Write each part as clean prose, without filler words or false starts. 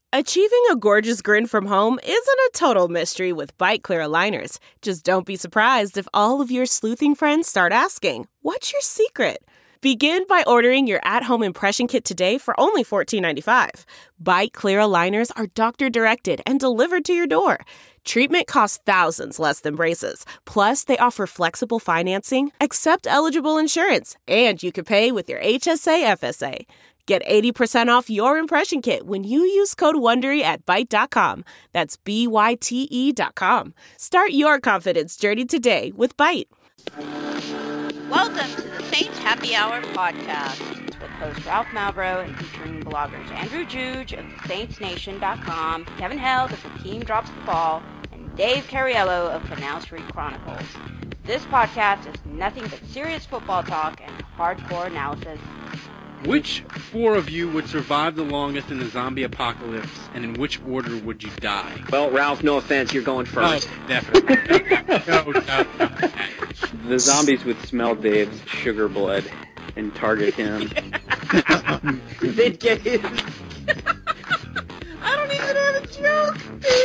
Achieving a gorgeous grin from home isn't a total mystery with Byte Clear aligners. Just don't be surprised if all of your sleuthing friends start asking, "What's your secret?" Begin by ordering your at-home impression kit today for only $14.95. Byte Clear aligners are doctor-directed and delivered to your door. Treatment costs thousands less than braces. Plus, they offer flexible financing, accept eligible insurance, and you can pay with your HSA FSA. Get 80% off your impression kit when you use code WONDERY at Byte.com. That's BYTE.com. Start your confidence journey today with Byte. Welcome to the Saints Happy Hour podcast with host Ralph Malbrough and featuring bloggers Andrew Juge of SaintsNation.com, Kevin Held of The Team Drops the Ball, and Dave Cariello of Canal Street Chronicles. This podcast is nothing but serious football talk and hardcore analysis. Which four of you would survive the longest in the zombie apocalypse, and in which order would you die? Well, Ralph, no offense, you're going first. Oh, definitely. No. The zombies would smell Dave's sugar blood and target him. They'd get his... I don't even have a joke,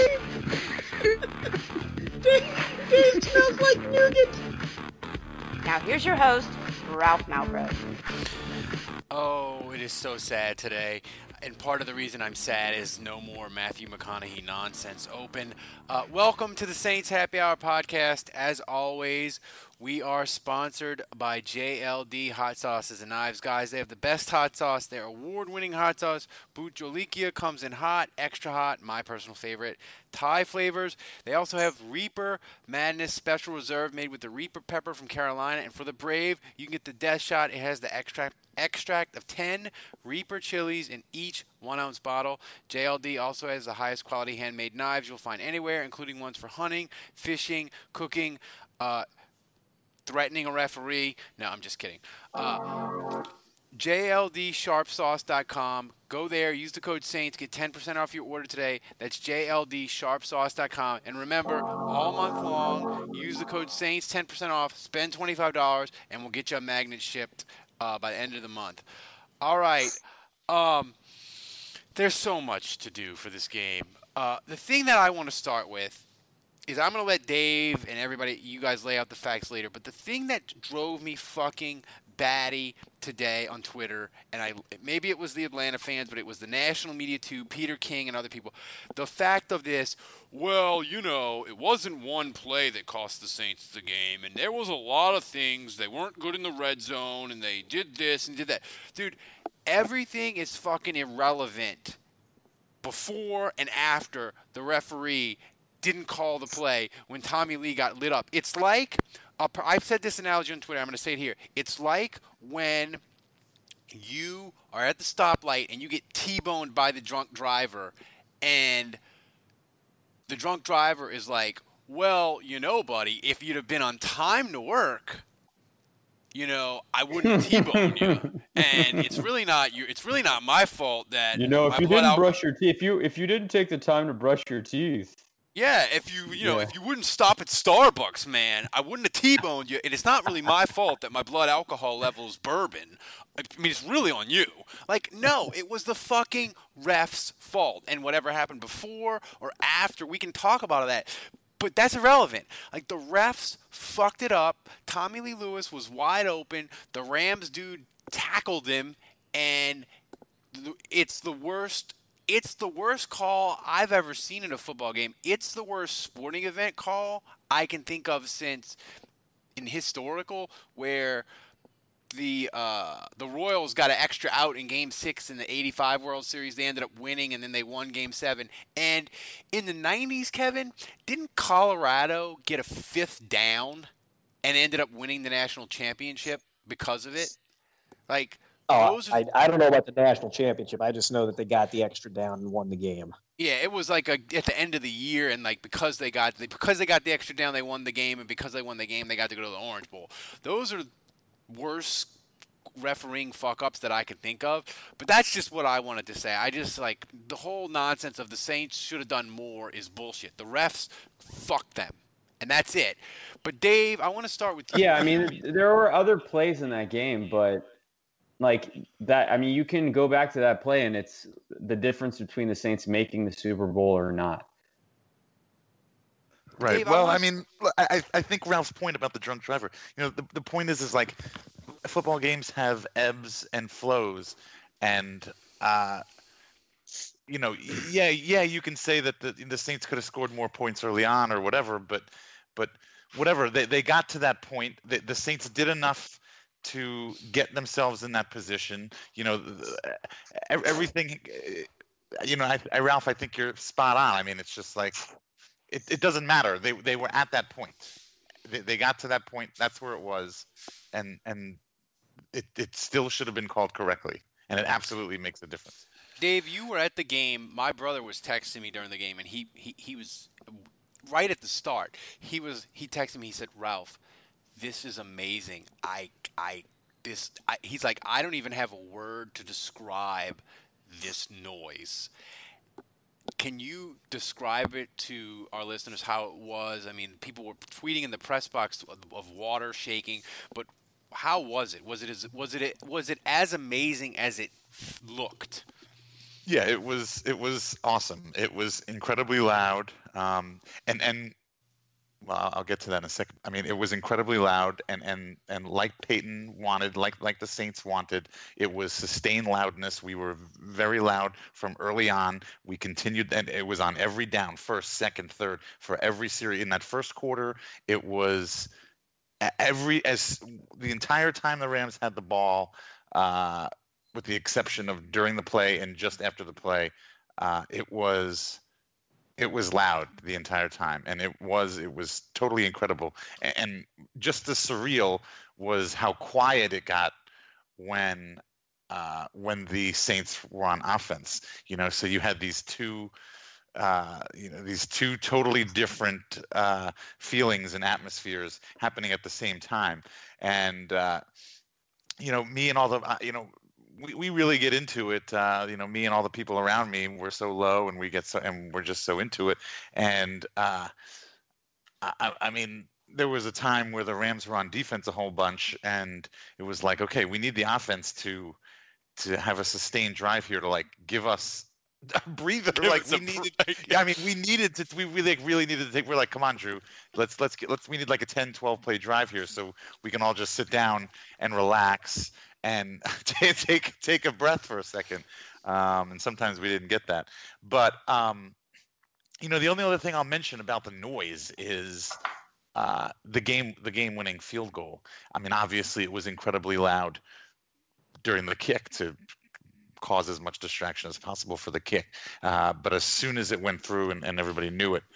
Dave. Dave smells like nougat. Now here's your host, Ralph Malbrough. Oh, it is so sad today. And part of the reason I'm sad is no more Matthew McConaughey nonsense open. Welcome to the Saints Happy Hour podcast. As always, we are sponsored by JLD Hot Sauces and Knives. Guys, they have the best hot sauce. Their award-winning hot sauce, Bujolikia, comes in hot, extra hot, my personal favorite, Thai flavors. They also have Reaper Madness Special Reserve made with the Reaper pepper from Carolina. And for the brave, you can get the Death Shot. It has the extract of 10 Reaper chilies in each 1-ounce bottle. JLD also has the highest quality handmade knives you'll find anywhere, including ones for hunting, fishing, cooking, threatening a referee. No, I'm just kidding. JLDSharpSauce.com. Go there, use the code SAINTS, get 10% off your order today. That's JLDSharpSauce.com. And remember, all month long, use the code SAINTS, 10% off, spend $25, and we'll get you a magnet shipped by the end of the month. All right. There's so much to do for this game. The thing that I want to start with is I'm going to let Dave and everybody, you guys lay out the facts later, but the thing that drove me fucking batty today on Twitter, and maybe it was the Atlanta fans, but it was the national media too, Peter King and other people, the fact of this, well, you know, it wasn't one play that cost the Saints the game, and there was a lot of things, they weren't good in the red zone, and they did this and did that. Dude, everything is fucking irrelevant before and after the referee didn't call the play when Tommy Lee got lit up. It's like, I've said this analogy on Twitter, I'm going to say it here. It's like when you are at the stoplight and you get T-boned by the drunk driver, and the drunk driver is like, well, you know, buddy, if you'd have been on time to work, you know, I wouldn't T-bone you. And it's really not my fault that, you know, if you didn't brush your teeth, if you didn't take the time to brush your teeth. Yeah, if you wouldn't stop at Starbucks, man, I wouldn't have T-boned you. And it's not really my fault that my blood alcohol level is bourbon. I mean, it's really on you. Like, no, it was the fucking ref's fault. And whatever happened before or after, we can talk about that. But that's irrelevant. Like, the refs fucked it up. Tommy Lee Lewis was wide open. The Rams dude tackled him. And it's the worst call I've ever seen in a football game. It's the worst sporting event call I can think of since in historical, where the Royals got an extra out in Game 6 in the 85 World Series. They ended up winning, and then they won Game 7. And in the 90s, Kevin, didn't Colorado get a 5th down and ended up winning the national championship because of it? Like, I don't know about the national championship. I just know that they got the extra down and won the game. Yeah, it was like at the end of the year, and like because they got the extra down, they won the game, and because they won the game, they got to go to the Orange Bowl. Those are worst refereeing fuck-ups that I can think of. But that's just what I wanted to say. I just, like, the whole nonsense of the Saints should have done more is bullshit. The refs fucked them. And that's it. But, Dave, I want to start with you. Yeah, I mean, there were other plays in that game, but like that. I mean, you can go back to that play, and it's the difference between the Saints making the Super Bowl or not. Right. Dave, Well, I mean, I think Ralph's point about the drunk driver. The point is like football games have ebbs and flows, and yeah, you can say that the Saints could have scored more points early on or whatever, but whatever, they got to that point. The Saints did enough to get themselves in that position. Everything. Ralph, I think you're spot on. I mean, it's just like it doesn't matter. They were at that point. They got to that point. That's where it was, and it still should have been called correctly, and it absolutely makes a difference. Dave, you were at the game. My brother was texting me during the game, and he was right at the start. He texted me. He said, "Ralph, this is amazing. He's like, I don't even have a word to describe this noise." Can you describe it to our listeners how it was? I mean, people were tweeting in the press box of water shaking, but how was it? Was it as amazing as it looked? Yeah, it was awesome. It was incredibly loud, and well, I'll get to that in a second. I mean, it was incredibly loud, and like Peyton wanted, like the Saints wanted, it was sustained loudness. We were very loud from early on. We continued, and it was on every down, first, second, third, for every series. In that first quarter, it was as the entire time the Rams had the ball, with the exception of during the play and just after the play, it was loud the entire time, and it was totally incredible. And just as surreal was how quiet it got when the Saints were on offense. So you had these two totally different feelings and atmospheres happening at the same time. And me and all the we really get into it. Me and all the people around me, we're so low, and we're just so into it. And I mean, there was a time where the Rams were on defense a whole bunch, and it was like, okay, we need the offense to have a sustained drive here to like give us a breather. We needed to. We really needed to take. We're like, come on, Drew, we need like a 10, 12 play drive here, so we can all just sit down and relax and take a breath for a second. And sometimes we didn't get that. But the only other thing I'll mention about the noise is the game-winning field goal. I mean, obviously it was incredibly loud during the kick to cause as much distraction as possible for the kick. But as soon as it went through and everybody knew it,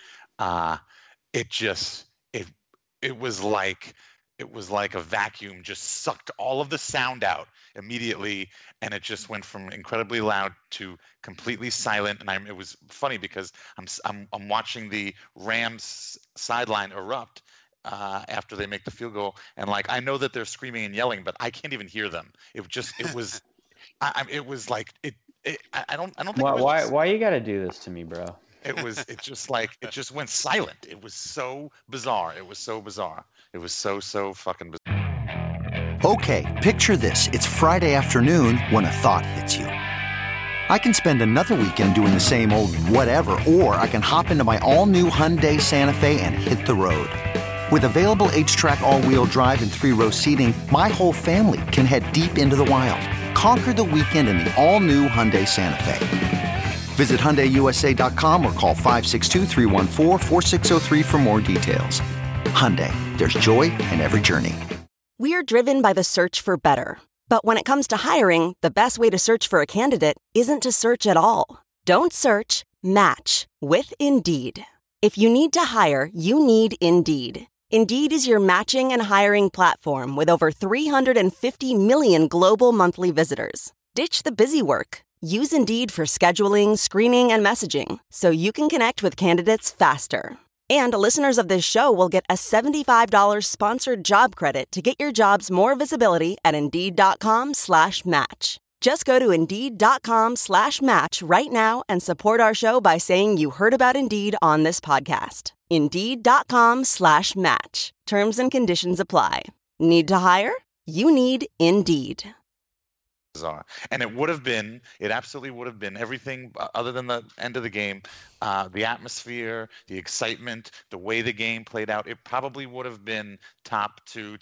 it was like a vacuum just sucked all of the sound out immediately, and it just went from incredibly loud to completely silent. And it was funny because I'm watching the Rams sideline erupt after they make the field goal, and like I know that they're screaming and yelling, but I can't even hear them. It was it was like I don't think. Why you got to do this to me, bro? It just went silent. It was so bizarre. It was so fucking bizarre. Okay, picture this. It's Friday afternoon when a thought hits you. I can spend another weekend doing the same old whatever, or I can hop into my all-new Hyundai Santa Fe and hit the road. With available H-Track all-wheel drive and 3-row seating, my whole family can head deep into the wild. Conquer the weekend in the all-new Hyundai Santa Fe. Visit HyundaiUSA.com or call 562-314-4603 for more details. Hyundai, there's joy in every journey. We're driven by the search for better. But when it comes to hiring, the best way to search for a candidate isn't to search at all. Don't search, match with Indeed. If you need to hire, you need Indeed. Indeed is your matching and hiring platform with over 350 million global monthly visitors. Ditch the busy work. Use Indeed for scheduling, screening, and messaging so you can connect with candidates faster. And listeners of this show will get a $75 sponsored job credit to get your jobs more visibility at Indeed.com/match. Just go to Indeed.com/match right now and support our show by saying you heard about Indeed on this podcast. Indeed.com/match. Terms and conditions apply. Need to hire? You need Indeed. are. And it absolutely would have been everything other than the end of the game, the atmosphere, the excitement, the way the game played out. It probably would have been top two,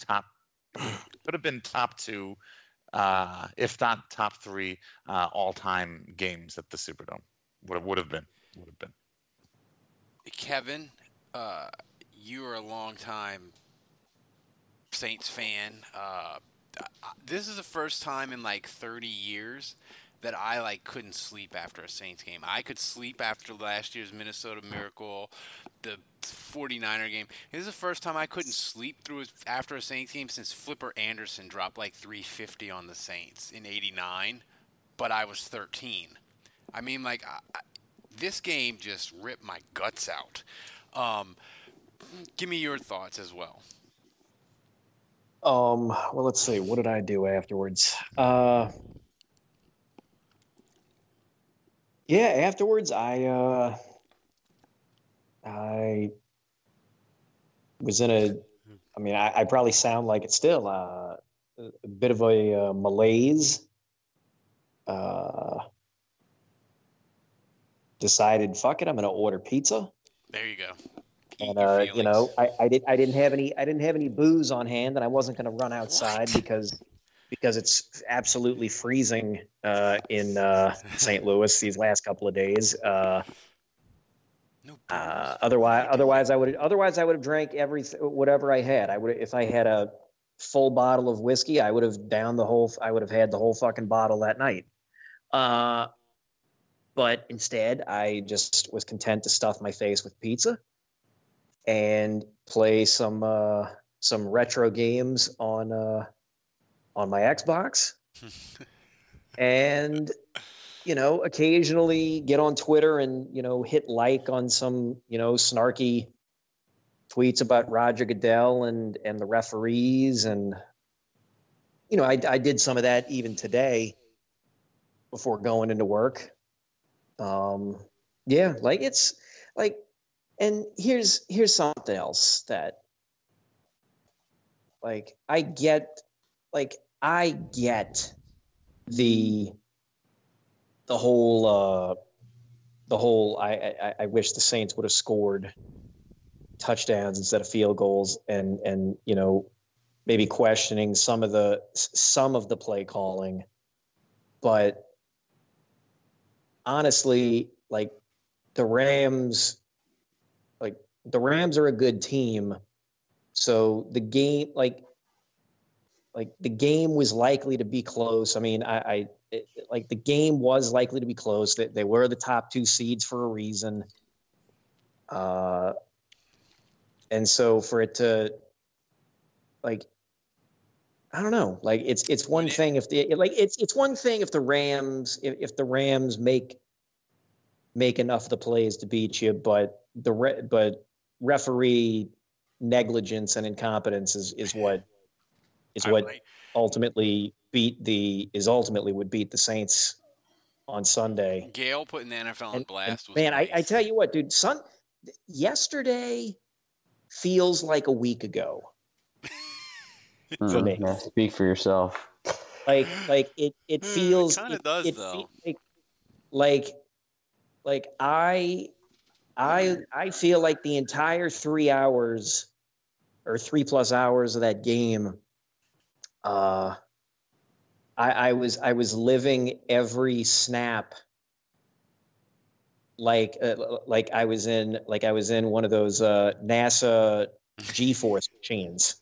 if not top three, all-time games at the Superdome. Would have been. Kevin, you are a long-time Saints fan. This is the first time in like 30 years that I couldn't sleep after a Saints game. I could sleep after last year's Minnesota Miracle, the 49er game. This is the first time I couldn't sleep after a Saints game since Flipper Anderson dropped like 350 on the Saints in '89, but I was 13. I mean, this game just ripped my guts out. Give me your thoughts as well. Well, let's see. What did I do afterwards? Afterwards, I was in I probably sound like it's still a bit of a malaise. Decided, fuck it, I'm going to order pizza. There you go. And I didn't have any booze on hand, and I wasn't going to run outside because it's absolutely freezing in St. Louis these last couple of days. Otherwise I would have drank whatever I had. If I had a full bottle of whiskey, I would have had the whole fucking bottle that night. But instead, I just was content to stuff my face with pizza and play some retro games on my Xbox, and occasionally get on Twitter and hit like on some snarky tweets about Roger Goodell and the referees, and I did some of that even today before going into work. And here's something else that I get the whole I wish the Saints would have scored touchdowns instead of field goals, and maybe questioning some of the play calling, but honestly, the Rams are a good team. So the game, the game was likely to be close. I mean, the game was likely to be close. That they were the top two seeds for a reason. And so for it to, I don't know, it's one thing if it's one thing if the Rams make enough of the plays to beat you, but referee negligence and incompetence is what ultimately would beat the Saints on Sunday. Gale putting the NFL on blast was man, nice. I tell you what, dude, yesterday feels like a week ago. For me. Yeah, speak for yourself. It feels kind of does though. I feel like the entire 3 hours or 3+ hours of that game, I was living every snap like I was in one of those NASA G-force machines.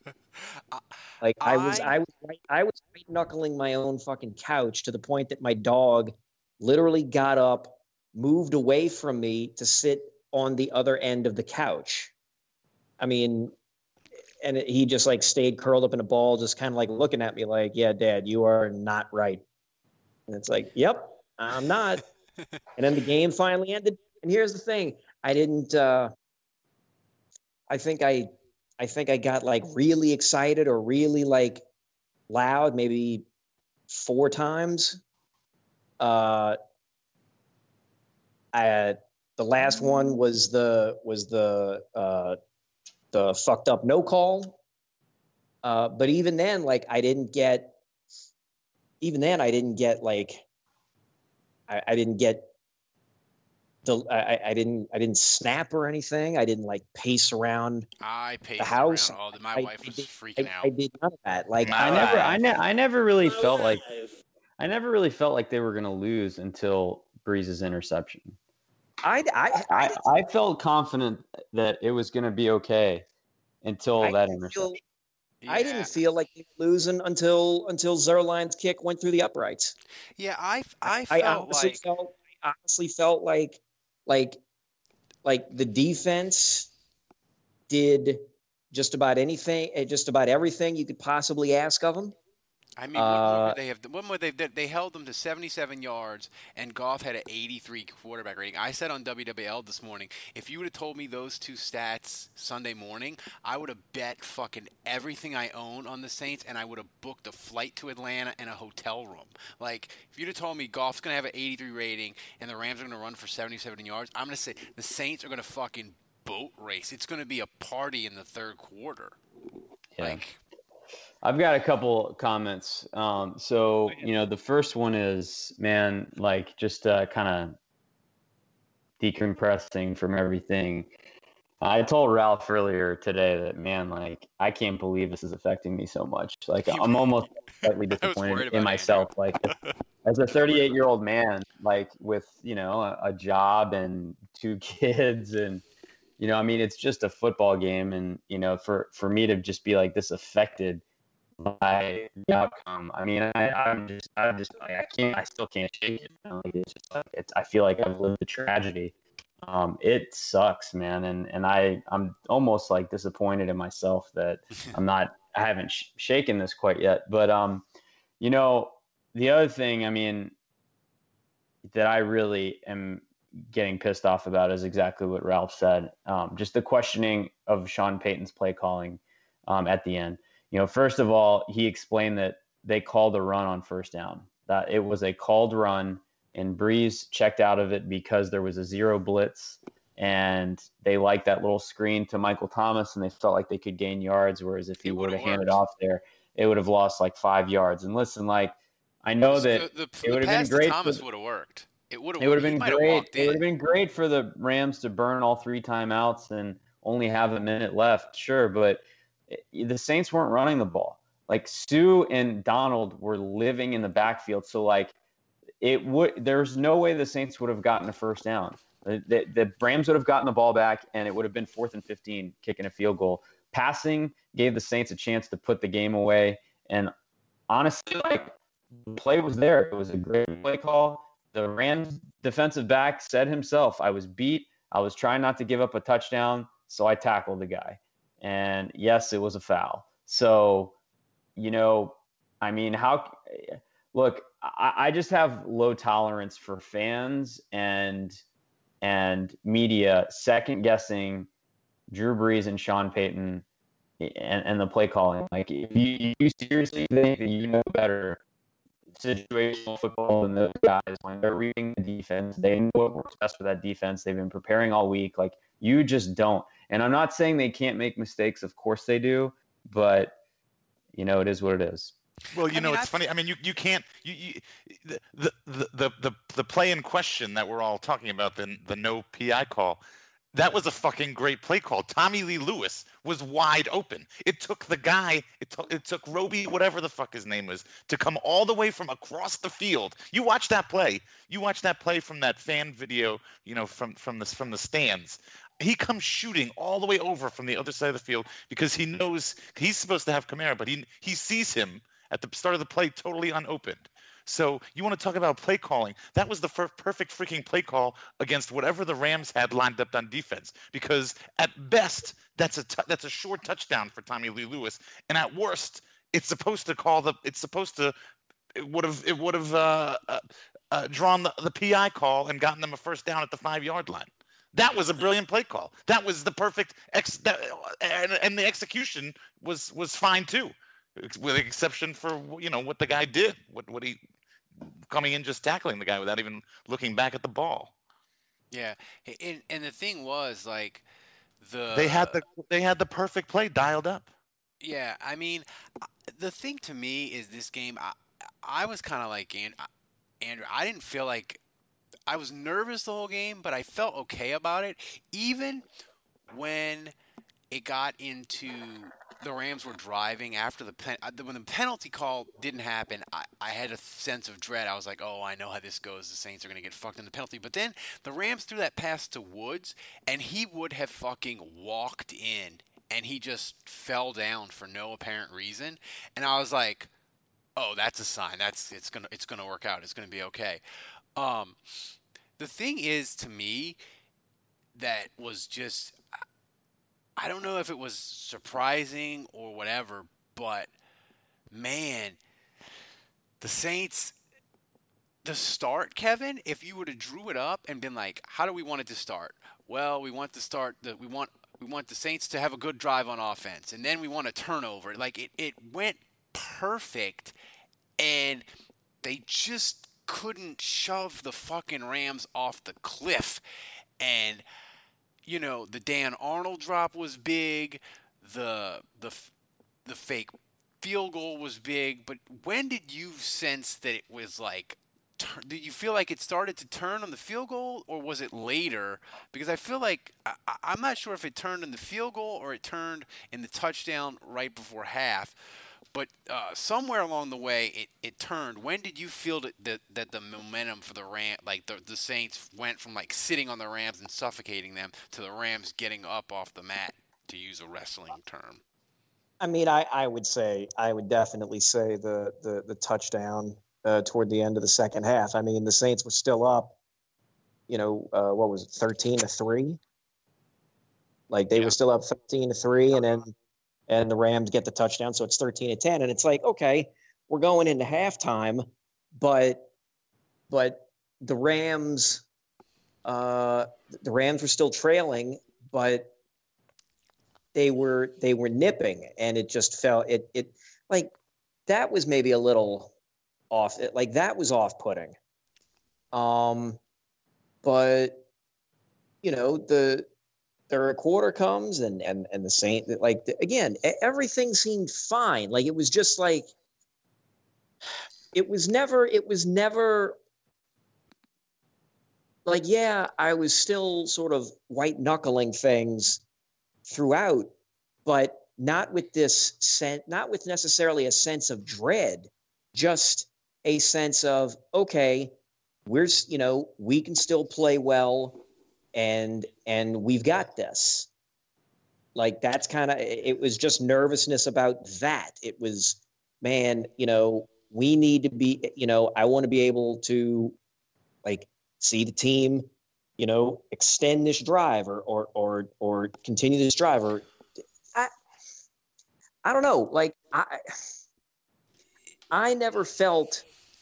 I was white knuckling my own fucking couch to the point that my dog literally got up, moved away from me to sit on the other end of the couch. I mean, and he just stayed curled up in a ball, just kind of looking at me like, yeah, Dad, you are not right. And it's like, yep, I'm not. And then the game finally ended. And here's the thing. I think I got really excited or really loud, maybe 4 times. The last one was the fucked up no call. But even then, I didn't get even then I didn't get like I didn't get I didn't snap or anything. I didn't like pace around I paced the house. around all the. My wife was freaking out. I did none of that. Like I never really felt like they were gonna lose until Breeze's interception. I felt confident that it was gonna be okay until that interception. I didn't feel like they were losing until Zerline's kick went through the uprights. Yeah, I honestly felt like the defense did just about anything, just about everything you could possibly ask of them. I mean, what more they did? They held them to 77 yards, and Goff had an 83 quarterback rating. I said on WWL this morning, if you would have told me those two stats Sunday morning, I would have bet fucking everything I own on the Saints, and I would have booked a flight to Atlanta and a hotel room. Like, if you'd have told me Goff's going to have an 83 rating and the Rams are going to run for 77 yards, I'm going to say the Saints are going to fucking boat race. It's going to be a party in the third quarter. Yeah. Like, I've got a couple comments. So, the first one is, man, like just kind of decompressing from everything. I told Ralph earlier today that, man, like, I can't believe this is affecting me so much. Like, I'm almost slightly disappointed in myself. Like, as a 38-year-old man, like with, a job and 2 kids and, I mean, it's just a football game. And, for me to just be like this affected by the outcome. I mean, I still can't shake it. Like, it's just like, I feel like I've lived a tragedy. It sucks, man. And I'm almost like disappointed in myself that I haven't shaken this quite yet. But, the other thing, I mean, that I really am getting pissed off about is exactly what Ralph said. Just the questioning of Sean Payton's play calling at the end. First of all, he explained that they called a run on first down, that it was a called run, and Breeze checked out of it because there was a 0 blitz, and they liked that little screen to Michael Thomas, and they felt like they could gain yards, whereas if he would have handed off there, it would have lost like 5 yards. And listen, like, I know that it would have been great. Thomas would have worked. It would have been great. It would have been great for the Rams to burn all 3 timeouts and only have a minute left. Sure, but the Saints weren't running the ball. Like, Sue and Donald were living in the backfield. So like there's no way the Saints would have gotten a first down. The Rams would have gotten the ball back, and it would have been 4th and 15 kicking a field goal. Passing gave the Saints a chance to put the game away. And honestly, like, the play was there. It was a great play call. The Rams defensive back said himself, I was beat. I was trying not to give up a touchdown, so I tackled the guy. And yes, it was a foul. So, I mean, look, I just have low tolerance for fans and media second guessing Drew Brees and Sean Payton and the play calling. Like, if you seriously think that you know better situational football than those guys, when they're reading the defense, they know what works best for that defense. They've been preparing all week. Like, you just don't. And I'm not saying they can't make mistakes. Of course they do. But, it is what it is. Well, it's funny. I mean, you can't. The play in question that we're all talking about, the no PI call, that was a fucking great play call. Tommy Lee Lewis was wide open. It took the guy, it took Roby, whatever the fuck his name was, to come all the way from across the field. You watch that play. You watch that play from that fan video, from the stands. He comes shooting all the way over from the other side of the field because he knows he's supposed to have Kamara, but he sees him at the start of the play totally unopened. So you want to talk about play calling? That was the perfect freaking play call against whatever the Rams had lined up on defense. Because at best, that's a short touchdown for Tommy Lee Lewis, and at worst, it would have drawn the PI call and gotten them a first down at the 5-yard line. That was a brilliant play call. That was the perfect and the execution was fine too, with the exception for what the guy did, what he coming in just tackling the guy without even looking back at the ball. Yeah, and the thing was, like, they had the perfect play dialed up. Yeah, I mean, the thing to me is this game. I was kind of like Andrew. I didn't feel like I was nervous the whole game, but I felt okay about it. Even when it got into the Rams were driving after when the penalty call didn't happen, I had a sense of dread. I was like, oh, I know how this goes. The Saints are going to get fucked in the penalty. But then the Rams threw that pass to Woods, and he would have fucking walked in, and he just fell down for no apparent reason. And I was like, oh, that's a sign. It's gonna work out. It's gonna be okay. The thing is, to me, that was just, I don't know if it was surprising or whatever, but man, the Saints, the start, Kevin, if you would have drew it up and been like, how do we want it to start? Well, we want the Saints to have a good drive on offense, and then we want a turnover. Like it went perfect, and they just couldn't shove the fucking Rams off the cliff. And you know, the Dan Arnold drop was big, the fake field goal was big, but when did you sense that it was like, did you feel like it started to turn on the field goal, or was it later? Because I feel like I'm not sure if it turned in the field goal or it turned in the touchdown right before half. But somewhere along the way, it turned. When did you feel that the momentum for the Rams, like the Saints, went from like sitting on the Rams and suffocating them to the Rams getting up off the mat, to use a wrestling term? I mean, I would definitely say the touchdown toward the end of the second half. I mean, the Saints were still up. You know, what was it, 13-3? Like they were still up 13-3, and the Rams get the touchdown, so it's 13-10. And it's like, okay, we're going into halftime, but the Rams were still trailing, but they were nipping, and it just felt it like that was maybe a little off. Like that was off-putting. But you know, the third quarter comes and the Saints, like, again, everything seemed fine. Like it was just like, it was never like, yeah, I was still sort of white knuckling things throughout, but not with necessarily a sense of dread, just a sense of, okay, we can still play well. And we've got this. Like that's kind of, it was just nervousness about that. It was, man, you know, we need to be, you know, I want to be able to like see the team, you know, extend this drive or continue this drive, or I don't know. Like I never felt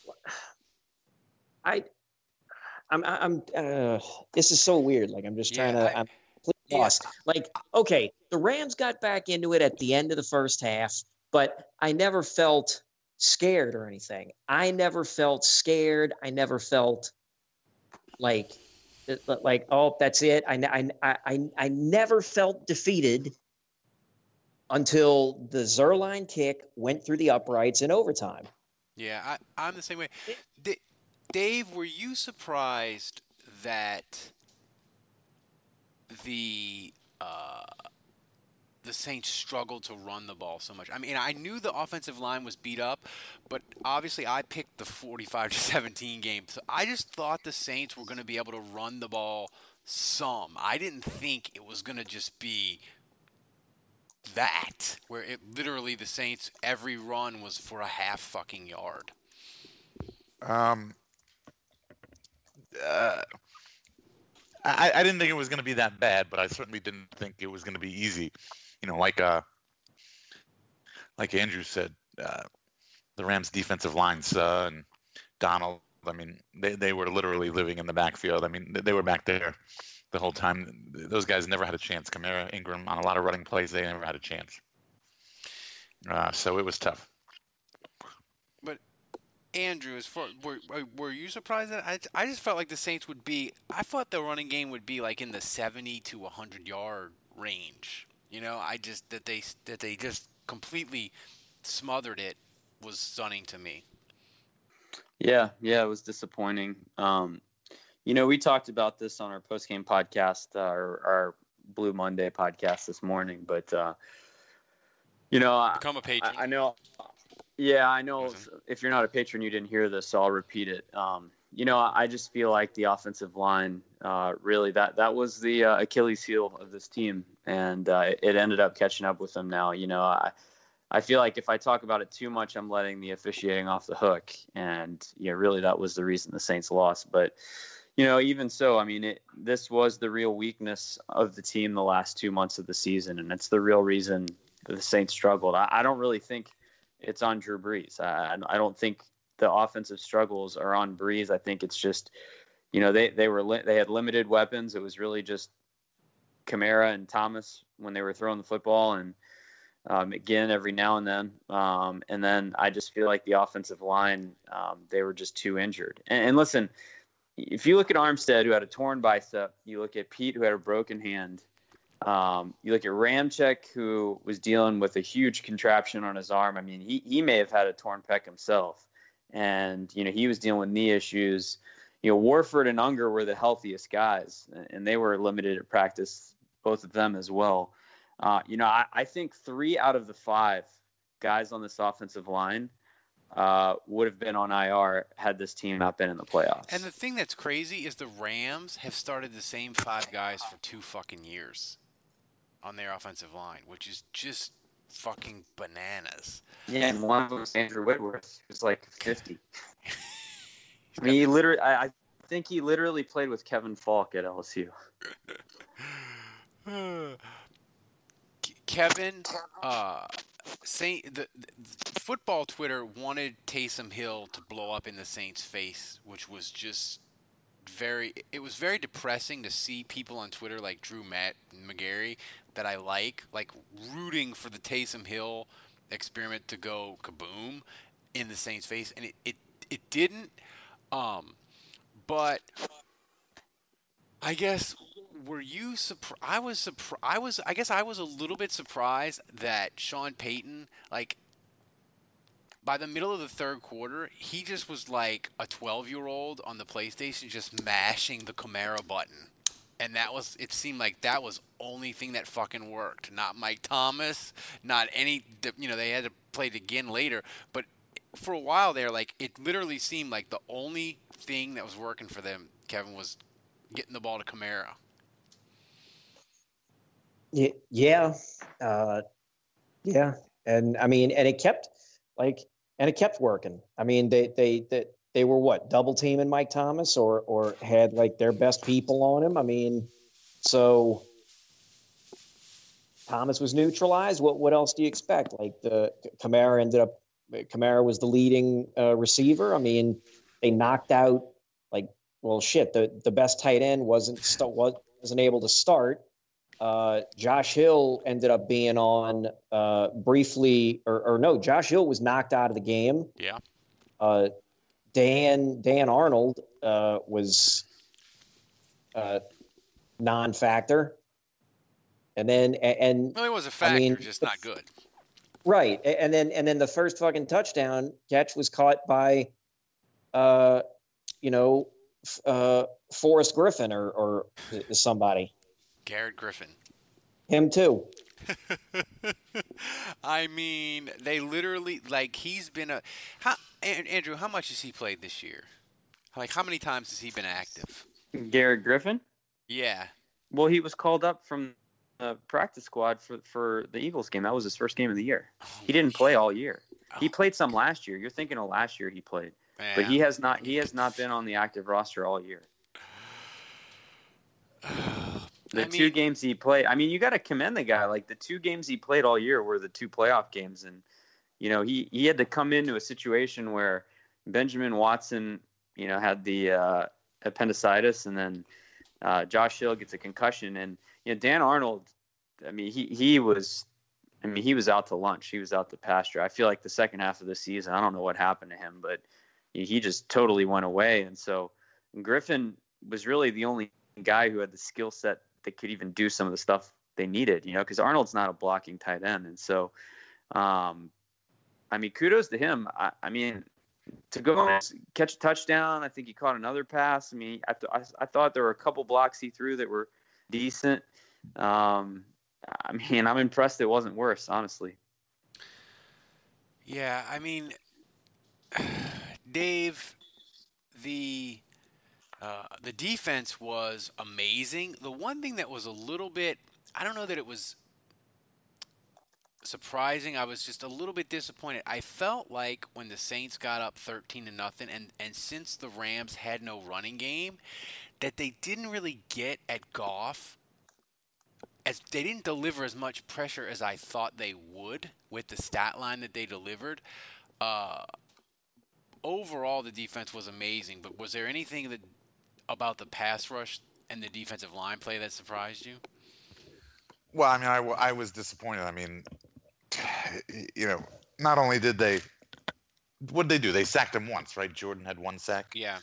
this is so weird. Like I'm just trying to, I'm completely lost. Like, okay, the Rams got back into it at the end of the first half, but I never felt scared or anything. I never felt scared. I never felt like, oh, that's it. I never felt defeated until the Zuerlein kick went through the uprights in overtime. Yeah, I'm the same way. Dave, were you surprised that the Saints struggled to run the ball so much? I mean, I knew the offensive line was beat up, but obviously I picked the 45-17 game. So I just thought the Saints were going to be able to run the ball some. I didn't think it was going to just be that, where it literally the Saints, every run was for a half fucking yard. I didn't think it was going to be that bad, but I certainly didn't think it was going to be easy. You know, like Andrew said, the Rams' defensive lines and Donald. I mean, they were literally living in the backfield. I mean, they were back there the whole time. Those guys never had a chance. Kamara, Ingram, on a lot of running plays, they never had a chance. So it was tough. Andrew, were you surprised that I just felt like the Saints would be? I thought the running game would be like in the 70 to 100 yard range. You know, that they just completely smothered it was stunning to me. Yeah, it was disappointing. We talked about this on our post-game podcast, our Blue Monday podcast this morning, but become a patron. I know. Yeah, I know. If you're not a patron, you didn't hear this, so I'll repeat it. I just feel like the offensive line, really, that was the Achilles heel of this team, and it ended up catching up with them now. I feel like if I talk about it too much, I'm letting the officiating off the hook, and really that was the reason the Saints lost. But even so, I mean, this was the real weakness of the team the last 2 months of the season, and it's the real reason the Saints struggled. I don't really think it's on Drew Brees. I don't think the offensive struggles are on Brees. I think it's just, they had limited weapons. It was really just Kamara and Thomas when they were throwing the football, and McGinn every now and then. And then I just feel like the offensive line, they were just too injured. And listen, if you look at Armstead, who had a torn bicep, you look at Pete, who had a broken hand, you look at Ramczyk, who was dealing with a huge contraption on his arm. I mean, he may have had a torn pec himself. And, he was dealing with knee issues. Warford and Unger were the healthiest guys, and they were limited at practice, both of them as well. I think 3 out of the 5 guys on this offensive line would have been on IR had this team not been in the playoffs. And the thing that's crazy is the Rams have started the same 5 guys for 2 fucking years on their offensive line, which is just fucking bananas. Yeah, and one of them was Andrew Whitworth, who's like 50. I mean, I think he literally played with Kevin Falk at LSU. Kevin, the football Twitter wanted Taysom Hill to blow up in the Saints' face, which was just it was very depressing to see people on Twitter like Drew McGarry that I like rooting for the Taysom Hill experiment to go kaboom in the Saints' face, and it didn't. But I guess, were you surprised? I guess I was a little bit surprised that Sean Payton, by the middle of the third quarter, he just was like a 12-year-old on the PlayStation just mashing the Kamara button. And it seemed like that was only thing that fucking worked. Not Mike Thomas, not any, they had to play it again later. But for a while there, it literally seemed like the only thing that was working for them, Kevin, was getting the ball to Kamara. Yeah. Yeah. And I mean, and it kept working. I mean, they were what, double teaming Mike Thomas or had their best people on him. I mean, so Thomas was neutralized. What else do you expect? Kamara was the leading receiver. I mean, they knocked out the best tight end wasn't able to start. Josh Hill ended up being on briefly, or no, Josh Hill was knocked out of the game. Yeah. Dan Arnold was non-factor, and then well, it was a factor, just not good. Right, and then the first fucking touchdown catch was caught by, Forrest Griffin or somebody. Garrett Griffin. Him too. I mean, they literally he's been Andrew, how much has he played this year? How many times has he been active? Garrett Griffin? Yeah. Well, he was called up from the practice squad for the Eagles game. That was his first game of the year. He didn't play all year. He played some last year. You're thinking of last year he played. Yeah. But he has not been on the active roster all year. The 2 games he played, I mean, you got to commend the guy. The 2 games he played all year were the 2 playoff games. And, he had to come into a situation where Benjamin Watson, had the appendicitis, and then Josh Hill gets a concussion. And, Dan Arnold, I mean, he was out to lunch. He was out to pasture. I feel like the second half of the season, I don't know what happened to him, but he just totally went away. And so Griffin was really the only guy who had the skill set that could even do some of the stuff they needed, because Arnold's not a blocking tight end. And so, I mean, kudos to him. I mean, to go and catch a touchdown. I think he caught another pass. I mean, I thought there were a couple blocks he threw that were decent. I mean, I'm impressed it wasn't worse, honestly. Yeah, I mean, Dave, the defense was amazing. The one thing that was a little bit, I don't know that it was surprising. I was just a little bit disappointed. I felt like when the Saints got up 13-0, and since the Rams had no running game, that they didn't really get at Goff. As they didn't deliver as much pressure as I thought they would with the stat line that they delivered. Overall, the defense was amazing. But was there anything about the pass rush and the defensive line play that surprised you? Well, I mean, I was disappointed. I mean, not only did what did they do? They sacked him once, right? Jordan had one sack. Yeah.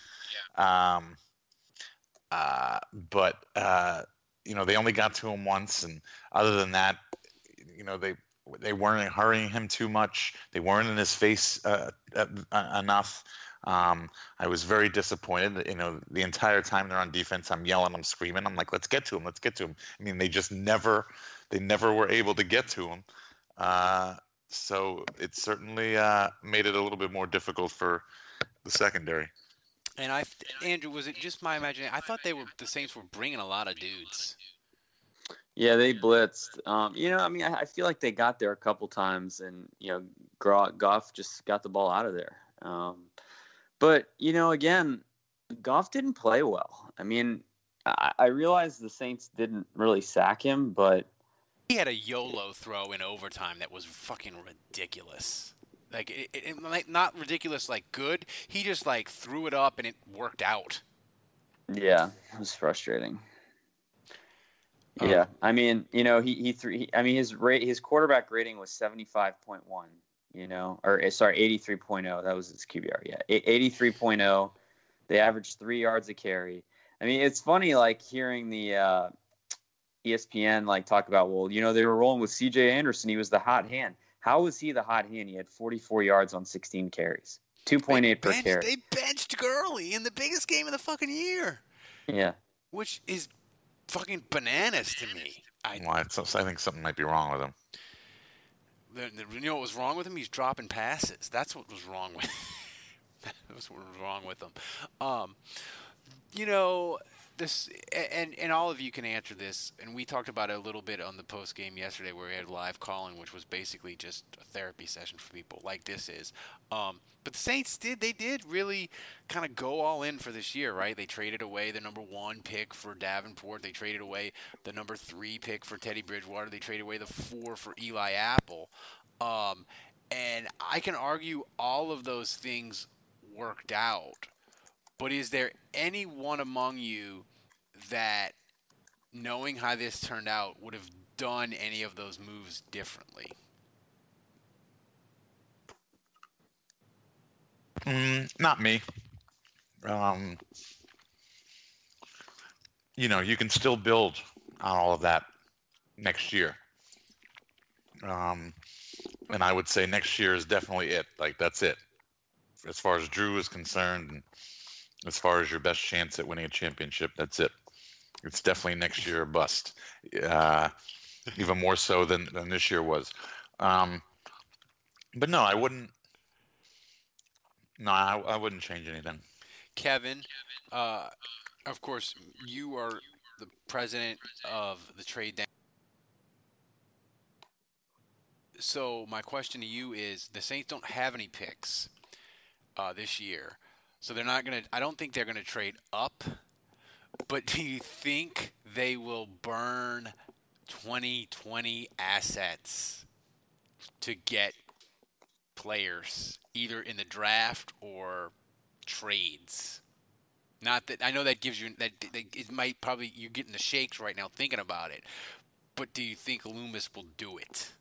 But they only got to him once, and other than that, they weren't hurrying him too much. They weren't in his face enough. I was very disappointed. The entire time they're on defense, I'm yelling, I'm screaming. I'm like, let's get to him. Let's get to him. I mean, they never were able to get to him. So it certainly made it a little bit more difficult for the secondary. And Andrew, was it just my imagination? I thought the Saints were bringing a lot of dudes. Yeah, they blitzed. I feel like they got there a couple times, and Goff just got the ball out of there. But again, Goff didn't play well. I mean, I realize the Saints didn't really sack him, but he had a YOLO throw in overtime that was fucking ridiculous. Like it not ridiculous, like good. He just like threw it up and it worked out. Yeah, it was frustrating. Yeah, I mean, he threw. His quarterback rating was 75.1. 83.0. That was his QBR. Yeah, 83.0. They averaged 3 yards a carry. I mean, it's funny, like hearing the ESPN like talk about, well, they were rolling with C.J. Anderson. He was the hot hand. How was he the hot hand? He had 44 yards on 16 carries, 2.8 per carry. They benched Gurley in the biggest game of the fucking year. Yeah, which is fucking bananas to me. I think something might be wrong with him. You know what was wrong with him? He's dropping passes. That's what was wrong with. That's what was wrong with him. This, and all of you can answer this, and we talked about it a little bit on the post game yesterday, where we had live calling, which was basically just a therapy session for people, like this is. But the Saints did really kind of go all in for this year, right? They traded away the number 1 pick for Davenport. They traded away the number 3 pick for Teddy Bridgewater. They traded away the 4 for Eli Apple. And I can argue all of those things worked out. But is there anyone among you that, knowing how this turned out, would have done any of those moves differently? Not me. You can still build on all of that next year. And I would say next year is definitely it. Like, that's it. As far as Drew is concerned, and as far as your best chance at winning a championship, that's it. It's definitely next year a bust, even more so than this year was. But no, I wouldn't. No, I wouldn't change anything. Kevin, of course, you are the president of the trade deadline. So my question to you is: the Saints don't have any picks this year. So they're not going to – I don't think they're going to trade up. But do you think they will burn 2020 assets to get players, either in the draft or trades? Not that – I know that gives you – that it might probably – you're getting the shakes right now thinking about it. But do you think Loomis will do it?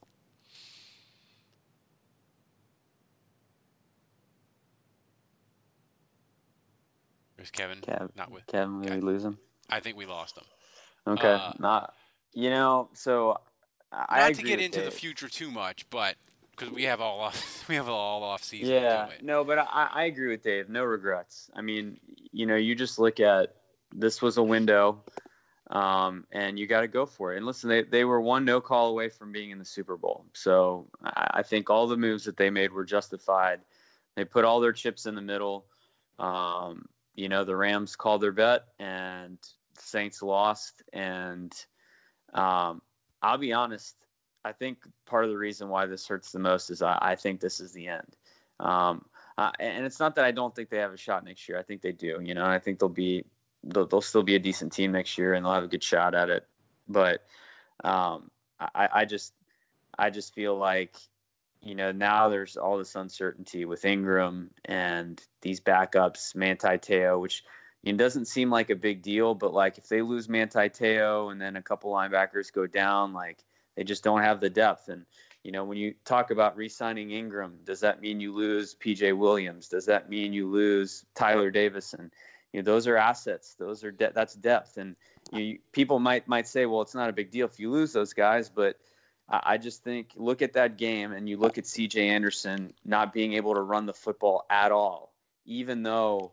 There's Kevin. Not with Kevin. Did we lose him? I think we lost him. Okay. So I not agree to get with into Dave. the future too much, but because we have all off season. Yeah, to do it. no, but I agree with Dave. No regrets. I mean, you just look at this was a window, and you got to go for it. And listen, they were one no call away from being in the Super Bowl. So I think all the moves that they made were justified. They put all their chips in the middle. The Rams called their bet, and the Saints lost. And I'll be honest, I think part of the reason why this hurts the most is I think this is the end. And it's not that I don't think they have a shot next year. I think they do. I think they'll still be a decent team next year, and they'll have a good shot at it. But I just feel like, now there's all this uncertainty with Ingram and these backups, Manti Te'o, which doesn't seem like a big deal, but like if they lose Manti Te'o and then a couple linebackers go down, like they just don't have the depth. And when you talk about re-signing Ingram, does that mean you lose PJ Williams? Does that mean you lose Tyler Davison? Those are assets. Those are that's depth. And people might say, well, it's not a big deal if you lose those guys, but I just think look at that game and you look at C.J. Anderson not being able to run the football at all, even though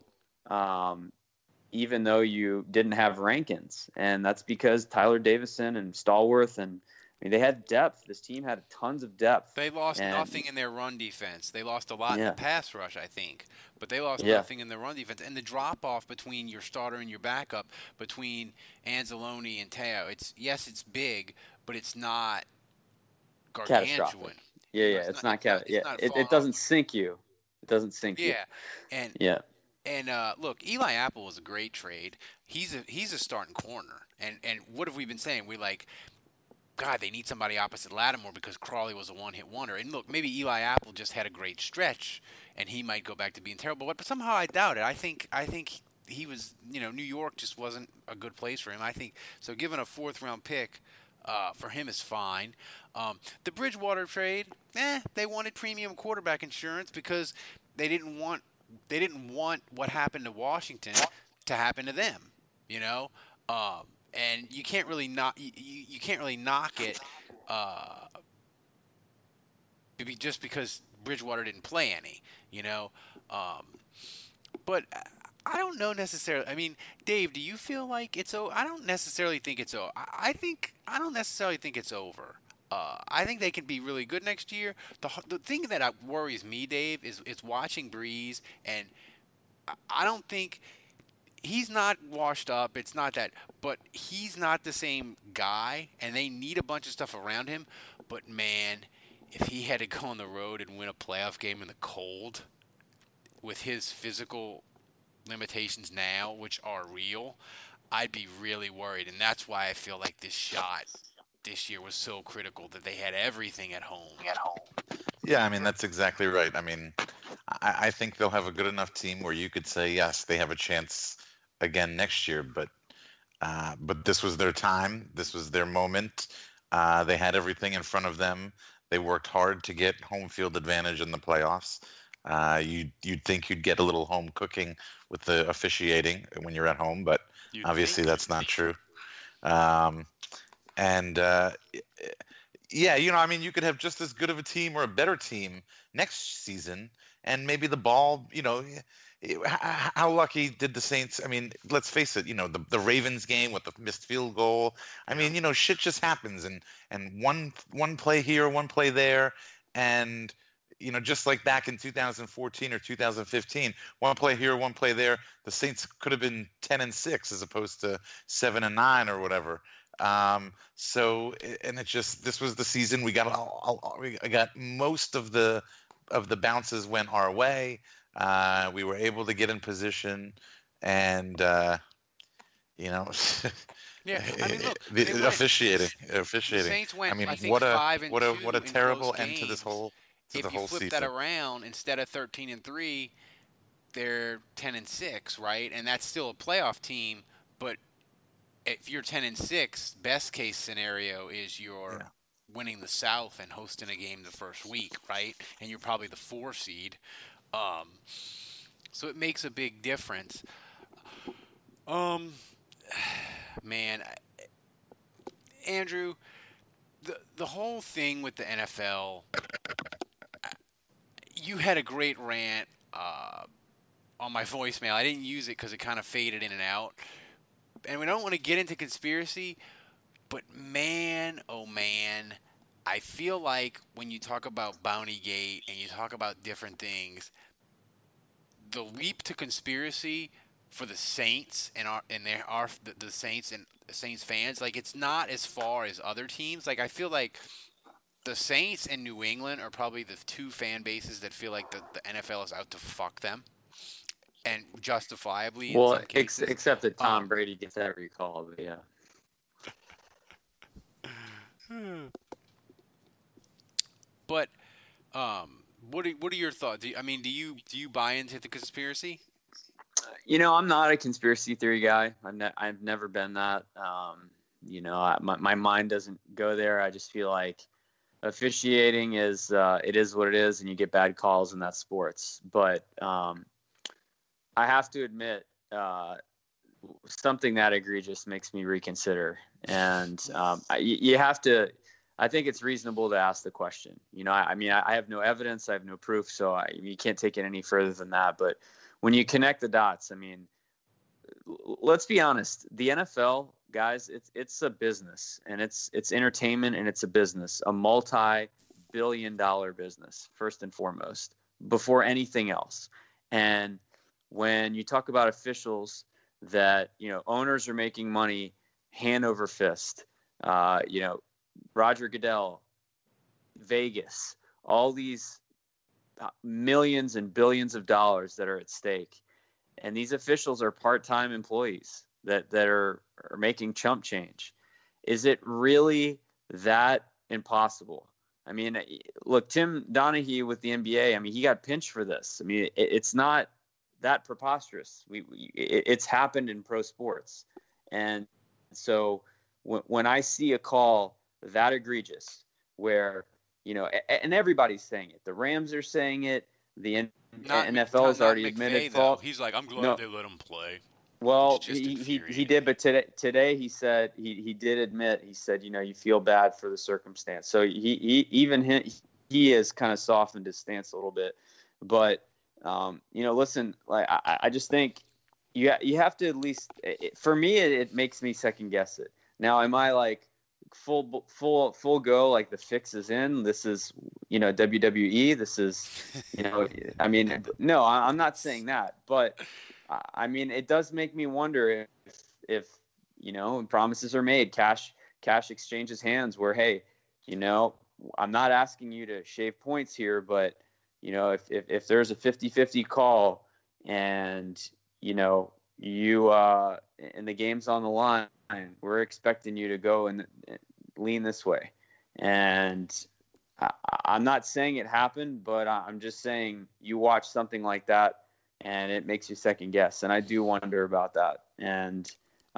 you didn't have Rankins, and that's because Tyler Davison and Stallworth and they had depth. This team had tons of depth. They lost nothing in their run defense. They lost a lot in the pass rush, I think. But they lost nothing in the run defense. And the drop-off between your starter and your backup, between Anzalone and Te'o, it's big, but it's not gargantuan. It's not it doesn't sink you. It doesn't sink you. And look, Eli Apple was a great trade. He's a starting corner. And what have we been saying? God, they need somebody opposite Lattimore because Crawley was a one-hit wonder. And look, maybe Eli Apple just had a great stretch, and he might go back to being terrible. But somehow I doubt it. I think he was, New York just wasn't a good place for him. I think so. Giving a 4th-round pick for him is fine. The Bridgewater trade, they wanted premium quarterback insurance because they didn't want what happened to Washington to happen to them. And you can't really knock it just because Bridgewater didn't play any, But I don't know necessarily. I mean, Dave, do you feel like it's over? I don't necessarily think it's over. I don't necessarily think it's over. I think they can be really good next year. The thing that worries me, Dave, is watching Breeze, and I don't think. He's not washed up. It's not that. But he's not the same guy, and they need a bunch of stuff around him. But, man, if he had to go on the road and win a playoff game in the cold with his physical limitations now, which are real, I'd be really worried. And that's why I feel like this shot this year was so critical, that they had everything at home. Yeah, I mean, that's exactly right. I mean, I think they'll have a good enough team where you could say, yes, they have a chance again next year, but this was their time. This was their moment. They had everything in front of them. They worked hard to get home field advantage in the playoffs. You'd think you'd get a little home cooking with the officiating when you're at home, but obviously that's not true. You could have just as good of a team or a better team next season, and maybe the ball, how lucky did the Saints? I mean, let's face it. The Ravens game with the missed field goal. I mean, shit just happens, and one play here, one play there, and just like back in 2014 or 2015, one play here, one play there. The Saints could have been 10-6 as opposed to 7-9 or whatever. This was the season we got most of the bounces went our way. We were able to get in position, and yeah. I mean, look, the officiating. The Saints went, I mean, I think, what 5-2 a terrible in end to this whole If you flip season. that around, instead of 13-3, they're 10-6, right? And that's still a playoff team, but if you're 10-6, best case scenario is you're winning the South and hosting a game the first week, right? And you're probably the 4 seed. So it makes a big difference. Man, Andrew, the whole thing with the NFL, you had a great rant on my voicemail. I didn't use it because it kind of faded in and out. And we don't want to get into conspiracy, but man, oh man, I feel like when you talk about Bountygate and you talk about different things, the leap to conspiracy for the Saints and the Saints and Saints fans, like, it's not as far as other teams. Like, I feel like the Saints and New England are probably the two fan bases that feel like the NFL is out to fuck them, and justifiably. Well, in some cases. Except that Tom Brady gets every call, but yeah. But what are your thoughts? Do you buy into the conspiracy? I'm not a conspiracy theory guy. I've never been that. My mind doesn't go there. I just feel like officiating is it is what it is, and you get bad calls, and that's sports. But I have to admit, something that egregious makes me reconsider. And you have to. I think it's reasonable to ask the question. I have no evidence, I have no proof, so you can't take it any further than that. But when you connect the dots, let's be honest. The NFL, guys, it's a business, and it's entertainment, and it's a business, a multi-billion-dollar business, first and foremost, before anything else. And when you talk about officials that, owners are making money hand over fist, Roger Goodell, Vegas, all these millions and billions of dollars that are at stake. And these officials are part-time employees that are making chump change. Is it really that impossible? Look, Tim Donaghy with the NBA, he got pinched for this. It's not that preposterous. It's happened in pro sports. And so when I see a call that egregious, where and everybody's saying it, the Rams are saying it, the NFL has already admitted fault. He's like, I'm glad they let him play. Well, he did, but today he said he did admit. He said, you feel bad for the circumstance. So he has kind of softened his stance a little bit. But listen, like I just think you have to at least. For me, it makes me second guess it. Now, am I like full go, like the fix is in, this is WWE, this is no, I'm not saying that, but it does make me wonder if promises are made, cash exchanges hands, where, hey, I'm not asking you to shave points here, but if there's a 50-50 call, and you and the game's on the line, we're expecting you to go and lean this way. And I'm not saying it happened, but I'm just saying you watch something like that and it makes you second guess. And I do wonder about that. And,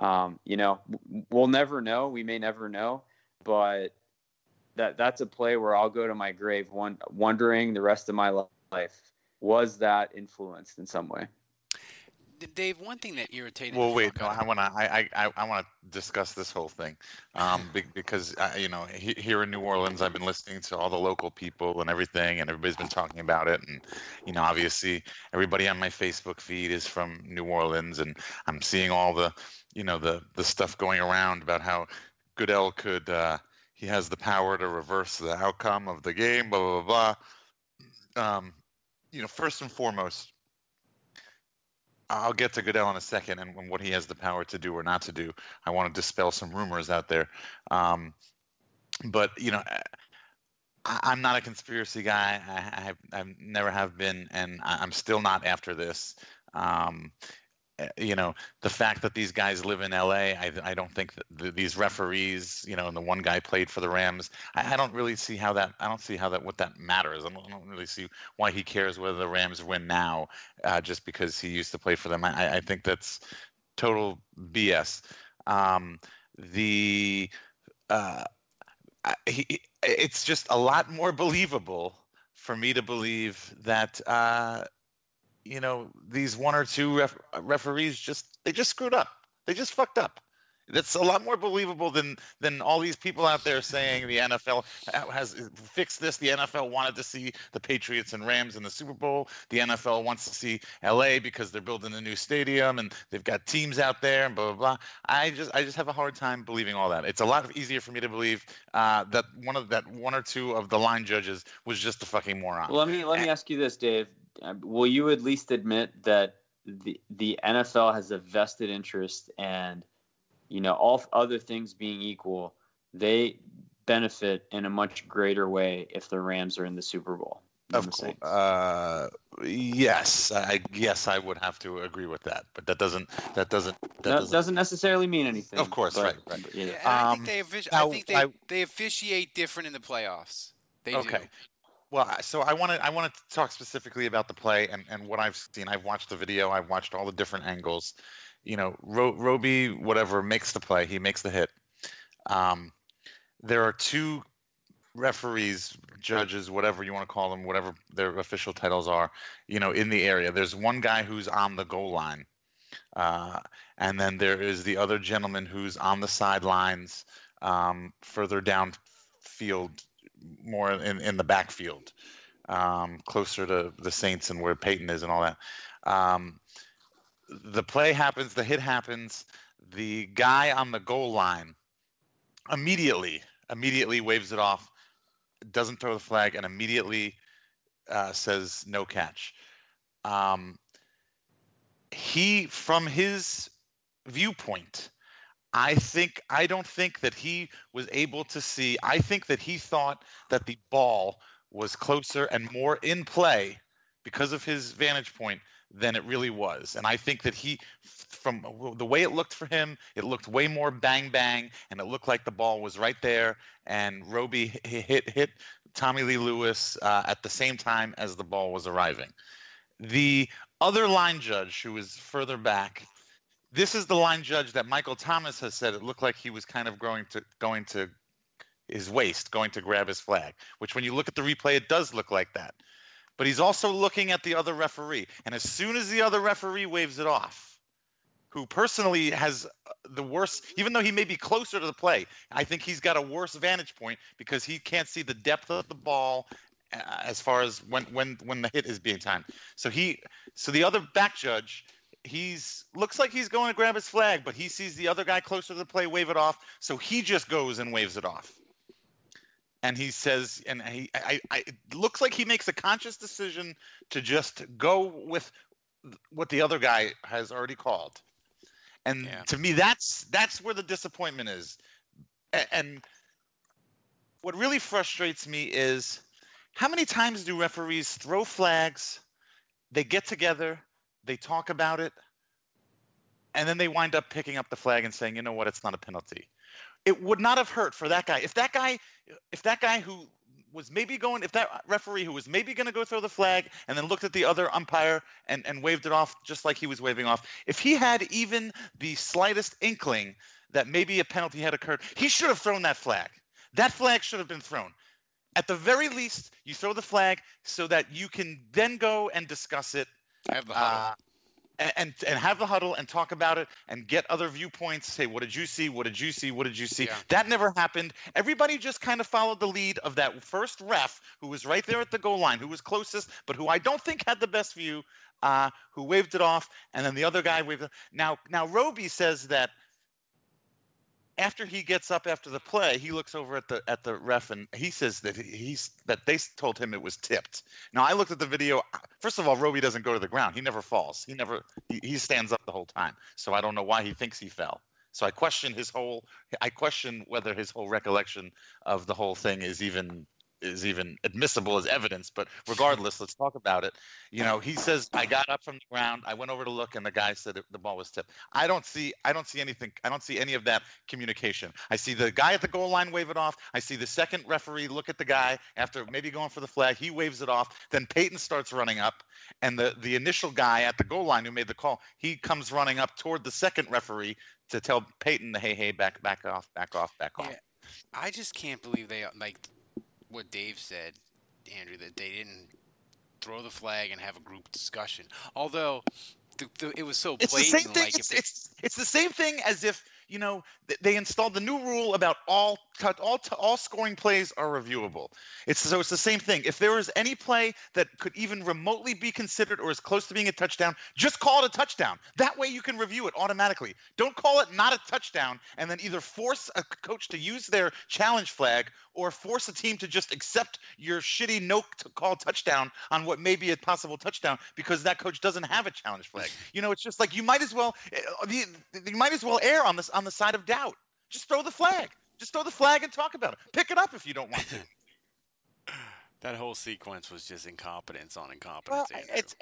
we'll never know. We may never know, but that's a play where I'll go to my grave wondering the rest of my life, was that influenced in some way? Dave, one thing that irritated me. Well, wait, no, I want to discuss this whole thing, because here in New Orleans, I've been listening to all the local people and everything, and everybody's been talking about it, and obviously everybody on my Facebook feed is from New Orleans, and I'm seeing all the the stuff going around about how Goodell could he has the power to reverse the outcome of the game, blah blah blah. First and foremost, I'll get to Goodell in a second and what he has the power to do or not to do. I want to dispel some rumors out there. But, I'm not a conspiracy guy. I never have been, and I'm still not after this. The fact that these guys live in LA, I don't think that these referees, and the one guy played for the Rams, I don't really see how that, what that matters. I don't really see why he cares whether the Rams win now, just because he used to play for them. I think that's total BS. It's just a lot more believable for me to believe that, these one or two referees just screwed up. They just fucked up. That's a lot more believable than all these people out there saying the NFL has fixed this. The NFL wanted to see the Patriots and Rams in the Super Bowl. The NFL wants to see LA because they're building a new stadium and they've got teams out there and blah blah blah. I just have a hard time believing all that. It's a lot easier for me to believe that one or two of the line judges was just a fucking moron. Well, let me ask you this, Dave. Will you at least admit that the NFL has a vested interest, and all other things being equal, they benefit in a much greater way if the Rams are in the Super Bowl? Of course. Yes, I would have to agree with that, but that doesn't necessarily mean anything. Of course, right. Yeah, I think they officiate different in the playoffs. They do. Well, so I want to talk specifically about the play and what I've seen. I've watched the video. I've watched all the different angles. Roby, whatever, makes the play. He makes the hit. There are two referees, judges, whatever you want to call them, whatever their official titles are, in the area. There's one guy who's on the goal line. And then there is the other gentleman who's on the sidelines, further down field, more in the backfield, closer to the Saints and where Peyton is and all that. The play happens, the hit happens. The guy on the goal line immediately waves it off, doesn't throw the flag, and immediately says no catch. He, from his viewpoint, I don't think that he was able to see. I think that he thought that the ball was closer and more in play because of his vantage point than it really was. And I think that from the way it looked for him, it looked way more bang bang, and it looked like the ball was right there. And Roby hit Tommy Lee Lewis at the same time as the ball was arriving. The other line judge, who was further back, this is the line judge that Michael Thomas has said it looked like he was kind of going to his waist, going to grab his flag, which when you look at the replay, it does look like that. But he's also looking at the other referee. And as soon as the other referee waves it off, who personally has the worst, even though he may be closer to the play, I think he's got a worse vantage point because he can't see the depth of the ball as far as when the hit is being timed. So the other back judge, looks like he's going to grab his flag, but he sees the other guy closer to the play wave it off, so he just goes and waves it off. And he says, and it looks like he makes a conscious decision to just go with what the other guy has already called. And to me, that's where the disappointment is. And what really frustrates me is how many times do referees throw flags, they get together, they talk about it, and then they wind up picking up the flag and saying, you know what, it's not a penalty. It would not have hurt for that guy. If that guy who was maybe going, if that referee who was maybe going to go throw the flag and then looked at the other umpire and waved it off just like he was waving off, if he had even the slightest inkling that maybe a penalty had occurred, he should have thrown that flag. That flag should have been thrown. At the very least, you throw the flag so that you can then go and discuss it. Have the huddle. And have the huddle and talk about it and get other viewpoints. Say, what did you see? What did you see? What did you see? Yeah. That never happened. Everybody just kind of followed the lead of that first ref who was right there at the goal line, who was closest, but who I don't think had the best view, who waved it off, and then the other guy waved it. Now Roby says that after he gets up after the play, he looks over at the ref and he says that that they told him it was tipped. Now I looked at the video. First of all, Roby doesn't go to the ground. He never falls. He stands up the whole time. So I don't know why he thinks he fell. So I question whether his whole recollection of the whole thing is even admissible as evidence, but regardless, let's talk about it. He says, I got up from the ground, I went over to look, and the guy said the ball was tipped. I don't see anything. I don't see any of that communication. I see the guy at the goal line wave it off. I see the second referee look at the guy after maybe going for the flag. He waves it off. Then Peyton starts running up, and the initial guy at the goal line who made the call, he comes running up toward the second referee to tell Peyton, hey, back off. Yeah, I just can't believe they what Dave said, Andrew, that they didn't throw the flag and have a group discussion. Although it was so blatant. It's the same thing. It's the same thing as if they installed the new rule about all scoring plays are reviewable. It's the same thing. If there is any play that could even remotely be considered or is close to being a touchdown, just call it a touchdown. That way you can review it automatically. Don't call it not a touchdown and then either force a coach to use their challenge flag or force a team to just accept your shitty no-call touchdown on what may be a possible touchdown because that coach doesn't have a challenge flag. It's just like you might as well err on the side of doubt. Just throw the flag. Just throw the flag and talk about it. Pick it up if you don't want to. That whole sequence was just incompetence on incompetence.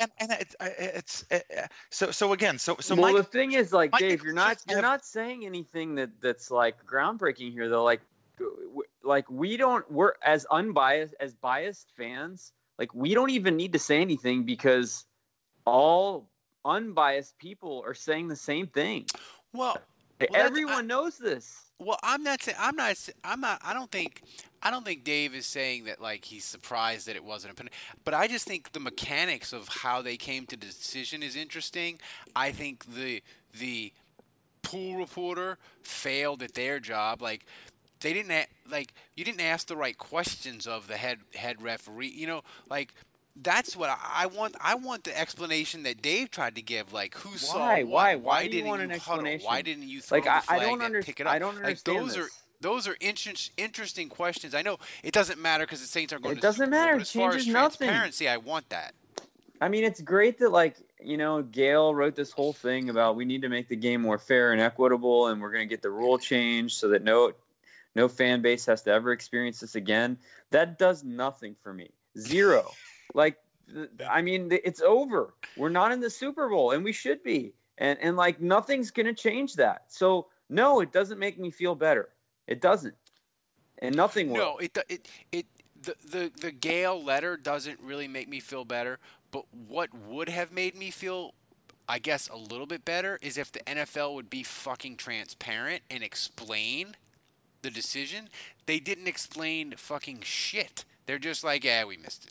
So again. Well, Mike, the thing is, like, Dave, you're not saying anything that's like groundbreaking here, though. We're as biased fans. Like, we don't even need to say anything because all unbiased people are saying the same thing. Well, everyone knows this. Well, I don't think Dave is saying that like he's surprised that it wasn't a penalty. But I just think the mechanics of how they came to the decision is interesting. I think the pool reporter failed at their job. Like, they didn't you didn't ask the right questions of the head referee. That's what I want. I want the explanation that Dave tried to give. Like, who saw what? Why do you want an explanation? Why didn't you throw the flag and pick it up? I don't understand those are interesting questions. I know it doesn't matter because the Saints aren't going to. It doesn't matter. It as far as changes nothing. Transparency, I want that. I mean, it's great that Gail wrote this whole thing about we need to make the game more fair and equitable, and we're going to get the rule changed so that no fan base has to ever experience this again. That does nothing for me. Zero. It's over. We're not in the Super Bowl, and we should be. And nothing's going to change that. So, no, it doesn't make me feel better. It doesn't. And nothing will. No, the Gale letter doesn't really make me feel better. But what would have made me feel, I guess, a little bit better is if the NFL would be fucking transparent and explain the decision. They didn't explain fucking shit. They're just like, yeah, we missed it.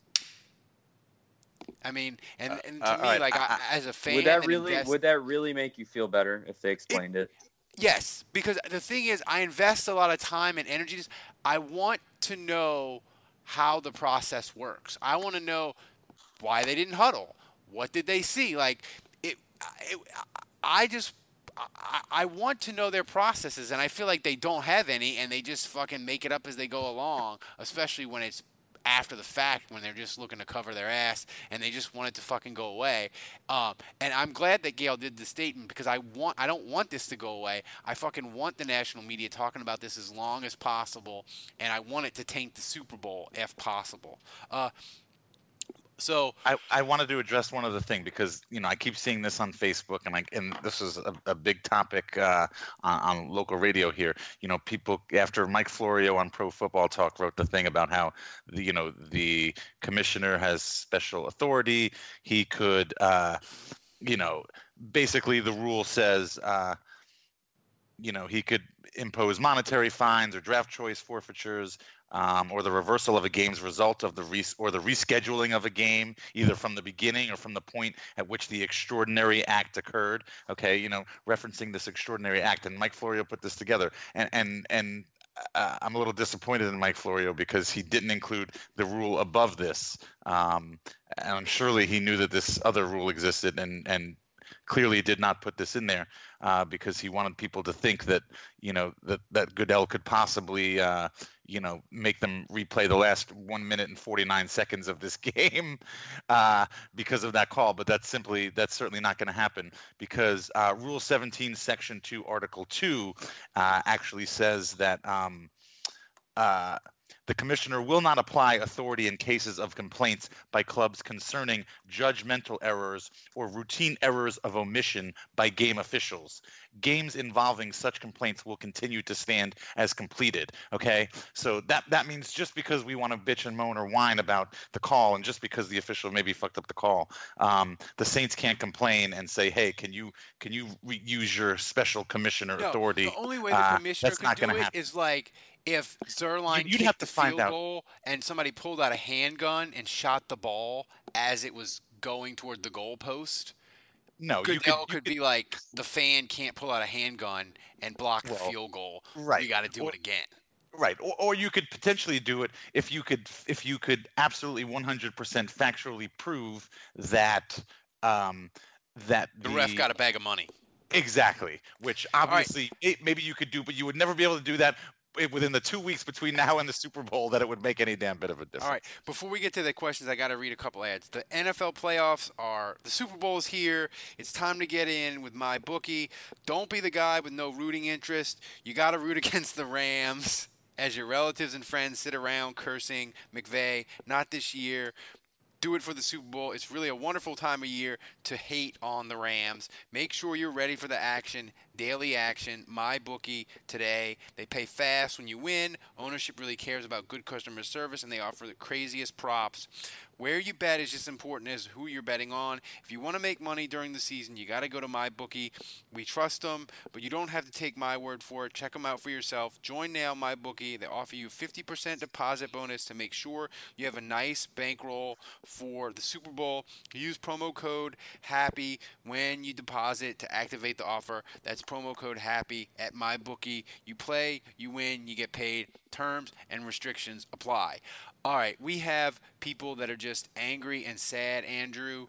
I mean, and to me, right. As a fan, would that really make you feel better if they explained it? Yes, because the thing is, I invest a lot of time and energy. I want to know how the process works. I want to know why they didn't huddle. What did they see? I want to know their processes, and I feel like they don't have any, and they just fucking make it up as they go along, especially when it's after the fact, when they're just looking to cover their ass and they just want it to fucking go away. And I'm glad that Gail did the statement because I don't want this to go away. I fucking want the national media talking about this as long as possible, and I want it to taint the Super Bowl if possible. So I wanted to address one other thing because I keep seeing this on Facebook and this is a big topic on local radio here. People after Mike Florio on Pro Football Talk wrote the thing about how the commissioner has special authority. He could basically the rule says he could impose monetary fines or draft choice forfeitures. Or the reversal of a game's result of the rescheduling of a game, either from the beginning or from the point at which the extraordinary act occurred. Okay, referencing this extraordinary act, and Mike Florio put this together, and I'm a little disappointed in Mike Florio because he didn't include the rule above this, and surely he knew that this other rule existed, and clearly did not put this in there because he wanted people to think that that Goodell could possibly make them replay the last 1 minute and 49 seconds of this game because of that call. But that's certainly not going to happen because Rule 17, Section 2, Article 2 actually says that the commissioner will not apply authority in cases of complaints by clubs concerning judgmental errors or routine errors of omission by game officials. Games involving such complaints will continue to stand as completed. Okay, so that means just because we want to bitch and moan or whine about the call, and just because the official maybe fucked up the call, the Saints can't complain and say, "Hey, can you use your special commissioner authority?" The only way the commissioner could do it is like if Zuerlein kicked the field goal and somebody pulled out a handgun and shot the ball as it was going toward the goalpost. No, Goodell could be like, the fan can't pull out a handgun and block the field goal. Right. We got to do it again. Right. Or you could potentially do it if you could absolutely 100% factually prove that that the ref got a bag of money. Exactly. Which obviously maybe you could do, but you would never be able to do that within the 2 weeks between now and the Super Bowl that it would make any damn bit of a difference. All right. Before we get to the questions, I got to read a couple ads. The NFL playoffs the Super Bowl is here. It's time to get in with MyBookie. Don't be the guy with no rooting interest. You got to root against the Rams as your relatives and friends sit around cursing McVay. Not this year. Do it for the Super Bowl. It's really a wonderful time of year to hate on the Rams. Make sure you're ready for the action, daily action. MyBookie today. They pay fast when you win. Ownership really cares about good customer service, and they offer the craziest props. Where you bet is just important as who you're betting on. If you want to make money during the season, you got to go to MyBookie. We trust them, but you don't have to take my word for it. Check them out for yourself. Join now, MyBookie. They offer you 50% deposit bonus to make sure you have a nice bankroll for the Super Bowl. Use promo code HAPPY when you deposit to activate the offer. That's promo code HAPPY at MyBookie. You play, you win, you get paid. Terms and restrictions apply. All right, we have people that are just angry and sad, Andrew.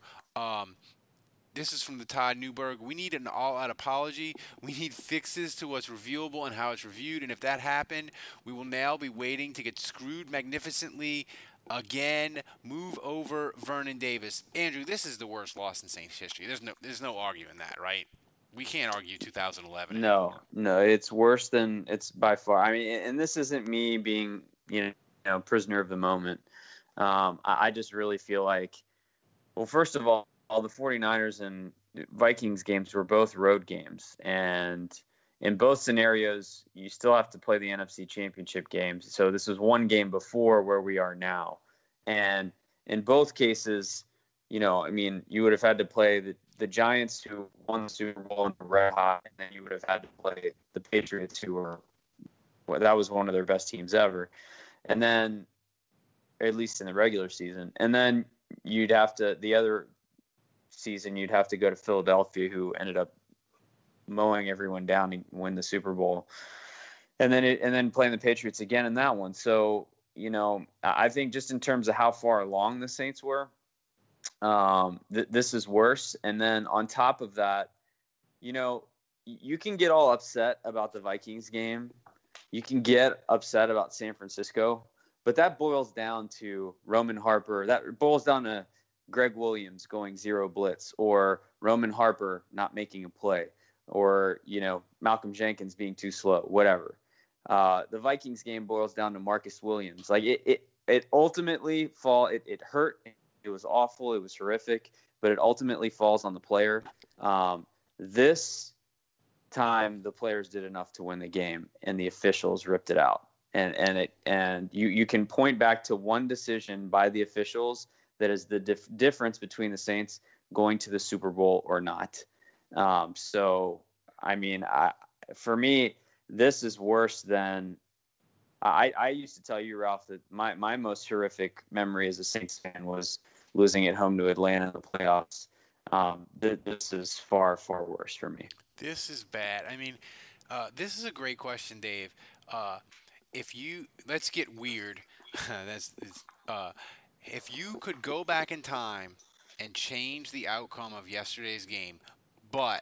This is from the Todd Newberg. We need an all-out apology. We need fixes to what's reviewable and how it's reviewed. And if that happened, we will now be waiting to get screwed magnificently again. Move over Vernon Davis. Andrew, this is the worst loss in Saints history. There's no arguing that, right? We can't argue 2011. No, it's worse than it's by far. I mean, and this isn't me being, prisoner of the moment. I just really feel like, well, first of all the 49ers and Vikings games were both road games. And in both scenarios, you still have to play the NFC Championship games. So this was one game before where we are now. And in both cases, you would have had to play the Giants, who won the Super Bowl and were red hot, and then you would have had to play the Patriots, that was one of their best teams ever. And then, at least in the regular season. And then the other season, you'd have to go to Philadelphia, who ended up mowing everyone down and win the Super Bowl. And then playing the Patriots again in that one. So, I think just in terms of how far along the Saints were, this is worse. And then on top of that, you can get all upset about the Vikings game. You can get upset about San Francisco, but that boils down to Roman Harper. That boils down to Greg Williams going zero blitz, or Roman Harper not making a play, or, Malcolm Jenkins being too slow, whatever. The Vikings game boils down to Marcus Williams. Like it ultimately it hurt. It was awful. It was horrific, but it ultimately falls on the player. This time the players did enough to win the game, and the officials ripped it out. And you can point back to one decision by the officials that is the difference between the Saints going to the Super Bowl or not. So, I mean, for me, this is worse than I used to tell you, Ralph, that my most horrific memory as a Saints fan was losing at home to Atlanta in the playoffs. This is far, far worse for me. This is bad. I mean, this is a great question, Dave. Let's get weird. If you could go back in time and change the outcome of yesterday's game, but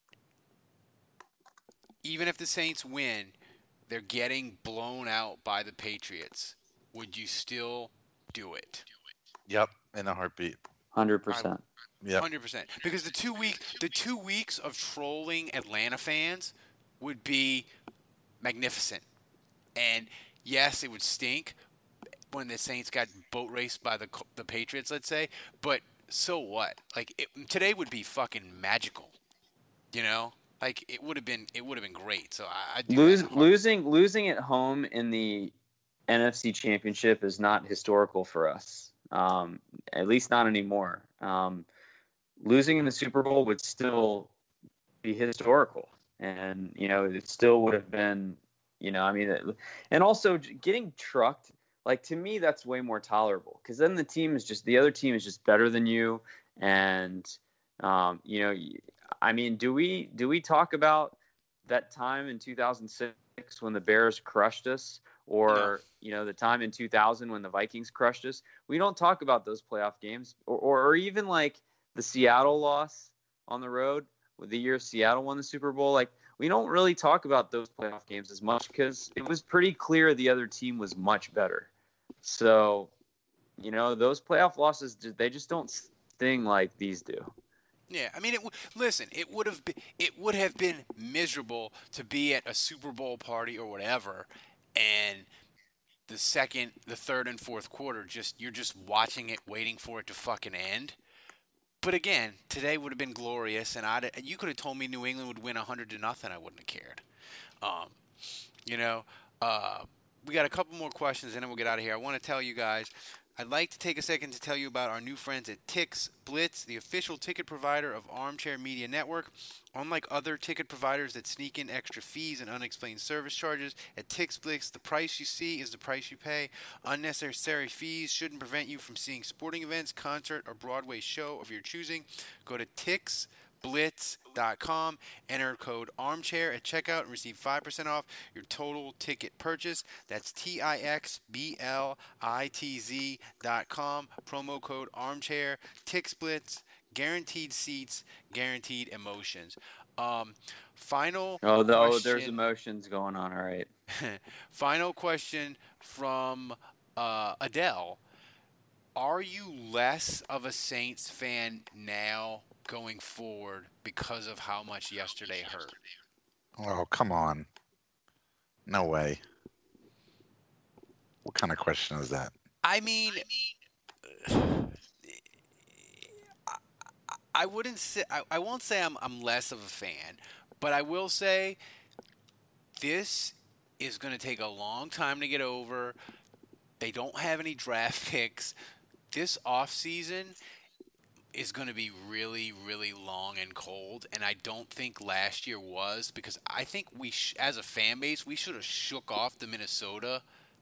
even if the Saints win, they're getting blown out by the Patriots, would you still do it? Yep, in a heartbeat. 100%. Yep. 100%. Because the 2 weeks of trolling Atlanta fans would be magnificent. And yes, it would stink when the Saints got boat raced by the Patriots, let's say. But so what? Like today would be fucking magical. Like it would have been great. So I losing at home in the NFC Championship is not historical for us. At least not anymore. Losing in the Super Bowl would still be historical, and it still would have been, and also getting trucked. Like to me, that's way more tolerable because then the other team is just better than you, and You know, I mean, do we talk about that time in 2006 when the Bears crushed us, or you know, the time in 2000 when the Vikings crushed us? We don't talk about those playoff games, or even like the Seattle loss on the road, with the year Seattle won the Super Bowl. Like, we don't really talk about those playoff games as much because it was pretty clear the other team was much better. So, you know, those playoff losses, they just don't sting like these do. Yeah, I mean, it would have been miserable to be at a Super Bowl party or whatever, and the second, the third, and fourth quarter, you're just watching it, waiting for it to fucking end. But again, today would have been glorious, and you could have told me New England would win 100-0, I wouldn't have cared. You know, we got a couple more questions, and then we'll get out of here. I want to tell you guys, I'd like to take a second to tell you about our new friends at Tix Blitz, the official ticket provider of Armchair Media Network. Unlike other ticket providers that sneak in extra fees and unexplained service charges, at Tix Blitz, the price you see is the price you pay. Unnecessary fees shouldn't prevent you from seeing sporting events, concert, or Broadway show of your choosing. Go to TixBlitz.com, enter code armchair at checkout, and receive 5% off your total ticket purchase. That's TixBlitz.com, promo code armchair. TixBlitz, guaranteed seats, guaranteed emotions. Final question. There's emotions going on, all right. Final question from Adele. Are you less of a Saints fan now going forward because of how much yesterday hurt? Oh, come on. No way. What kind of question is that? I mean, I wouldn't say, I won't say I'm less of a fan, but I will say this is going to take a long time to get over. They don't have any draft picks. This offseason is going to be really, really long and cold, and I don't think last year was, because I think as a fan base, we should have shook off the Minnesota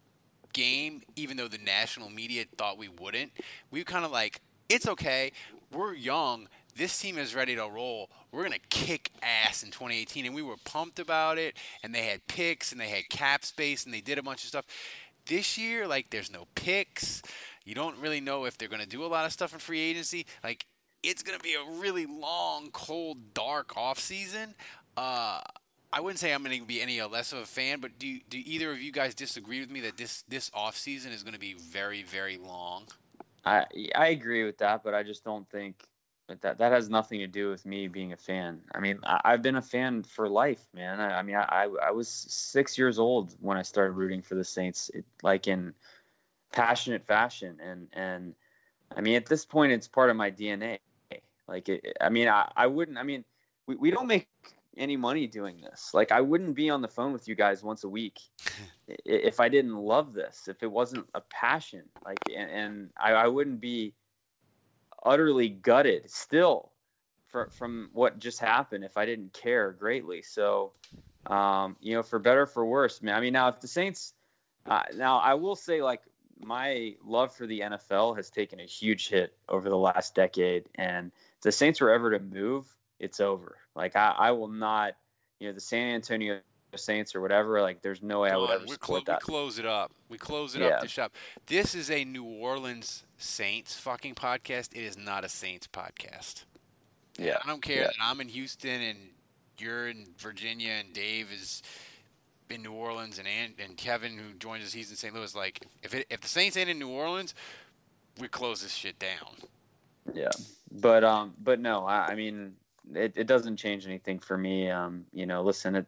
game, even though the national media thought we wouldn't. We kind of like, it's okay, we're young, this team is ready to roll, we're going to kick ass in 2018, and we were pumped about it, and they had picks, and they had cap space, and they did a bunch of stuff. This year, like, there's no picks. You don't really know if they're going to do a lot of stuff in free agency. Like, it's going to be a really long, cold, dark offseason. I wouldn't say I'm going to be any less of a fan, but do either of you guys disagree with me that this offseason is going to be very, very long? I agree with that, but I just don't think that has nothing to do with me being a fan. I mean, I've been a fan for life, man. I mean, I was 6 years old when I started rooting for the Saints, like in passionate fashion. And I mean, at this point, it's part of my DNA. Like, I wouldn't, we don't make any money doing this. Like, I wouldn't be on the phone with you guys once a week if I didn't love this, if it wasn't a passion. Like, and I wouldn't be utterly gutted still from what just happened if I didn't care greatly. So, you know, for better or for worse, man. I mean, now if the Saints, now I will say, like, my love for the NFL has taken a huge hit over the last decade, and if the Saints were ever to move, it's over. Like, I will not, you know, the San Antonio Saints or whatever, like, there's no way I would ever support that. We close it up. We close it up to shop. This is a New Orleans Saints fucking podcast. It is not a Saints podcast. Yeah. I don't care that I'm in Houston and you're in Virginia and Dave is in New Orleans and Kevin, who joins us, he's in St. Louis. Like, if the Saints ain't in New Orleans, we close this shit down. Yeah. But no, I mean, it doesn't change anything for me. You know, listen,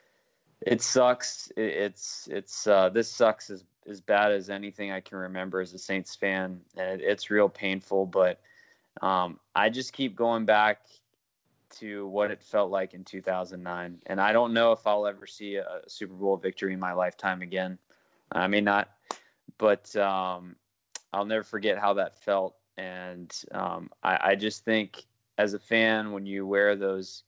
it sucks. This sucks as bad as anything I can remember as a Saints fan, and it's real painful. But I just keep going back to what it felt like in 2009, and I don't know if I'll ever see a Super Bowl victory in my lifetime again. I may not, but I'll never forget how that felt. And I just think, as a fan, when you wear those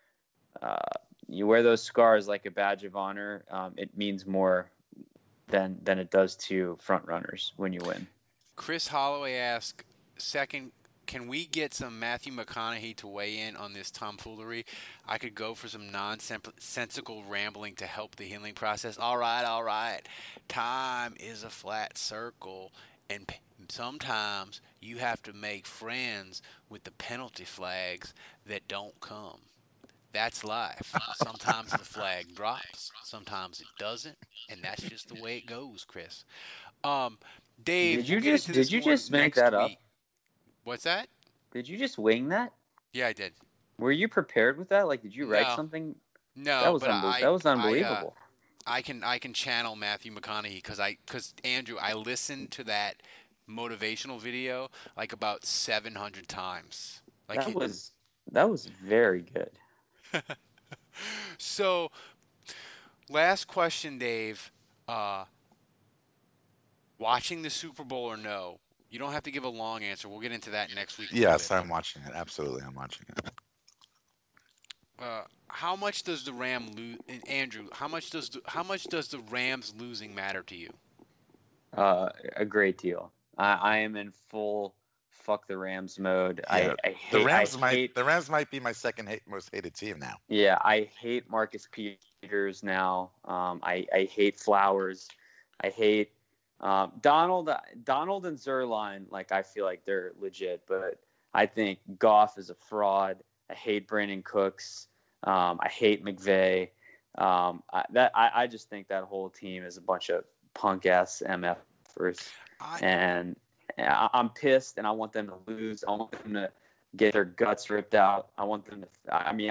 scars like a badge of honor, it means more than it does to front runners when you win. Chris Holloway asked, second can we get some Matthew McConaughey to weigh in on this tomfoolery? I could go for some nonsensical rambling to help the healing process. All right. Time is a flat circle, and sometimes you have to make friends with the penalty flags that don't come. That's life. Sometimes the flag drops, sometimes it doesn't, and that's just the way it goes, Chris. Dave, did you just make that up? What's that? Did you just wing that? Yeah, I did. Were you prepared with that? Like, did you write something? No, that was unbelievable. I can channel Matthew McConaughey because Andrew, I listened to that motivational video like about 700 times. Like that was very good. So, last question, Dave. Watching the Super Bowl or no? You don't have to give a long answer. We'll get into that next week. Yes, I'm watching it. Absolutely, I'm watching it. How much does the Ram lose, Andrew? How much does the Rams losing matter to you? A great deal. I am in full fuck the Rams mode. Yeah. I hate the Rams might be my second most hated team now. Yeah, I hate Marcus Peters now. I hate Flowers. I hate Donald and Zerline. Like, I feel like they're legit, but I think Goff is a fraud. I hate Brandon Cooks. I hate McVay. I just think that whole team is a bunch of punk ass MFers, and I'm pissed, and I want them to lose. I want them to get their guts ripped out. I want them to. I mean,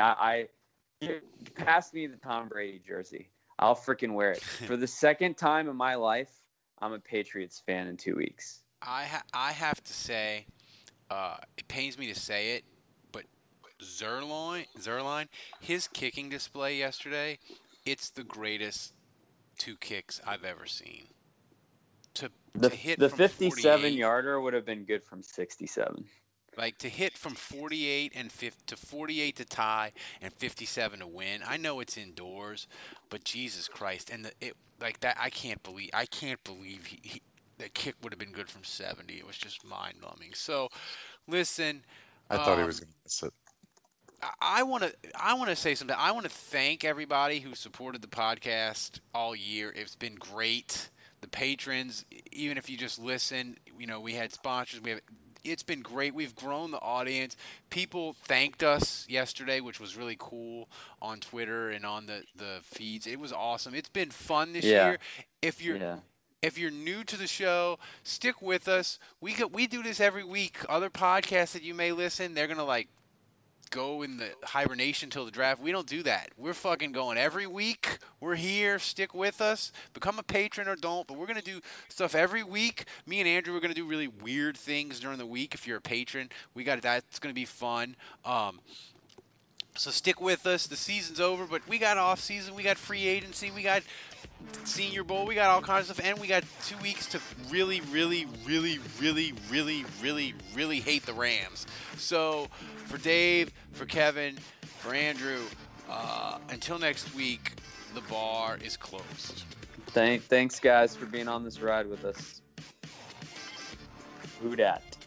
pass me the Tom Brady jersey. I'll freaking wear it for the second time in my life. I'm a Patriots fan in 2 weeks. I have to say, it pains me to say it, but Zerline, his kicking display yesterday, it's the greatest 2 kicks I've ever seen. To hit the from 57-yarder would have been good from 67. Like, to hit from 48 to 48 to tie and 57 to win. I know it's indoors, but Jesus Christ, and I can't believe the kick would have been good from 70. It was just mind-numbing. So, listen, I thought he was going to miss it. I want to say something. I want to thank everybody who supported the podcast all year. It's been great. The patrons, even if you just listen, we had sponsors. It's been great. We've grown the audience. People thanked us yesterday, which was really cool, on Twitter and on the feeds. It was awesome. It's been fun this year. If you're new to the show, stick with us. We do this every week. Other podcasts that you may listen, they're gonna go in the hibernation till the draft. We don't do that. We're fucking going every week. We're here. Stick with us. Become a patron or don't, but we're going to do stuff every week. Me and Andrew are going to do really weird things during the week. If you're a patron, that's going to be fun. So stick with us. The season's over, but we got off season. We got free agency. We got Senior Bowl. We got all kinds of stuff, and we got 2 weeks to really, really, really, really, really, really, really hate the Rams. So for Dave, for Kevin, for Andrew, until next week, the bar is closed. Thanks, guys, for being on this ride with us. Who dat?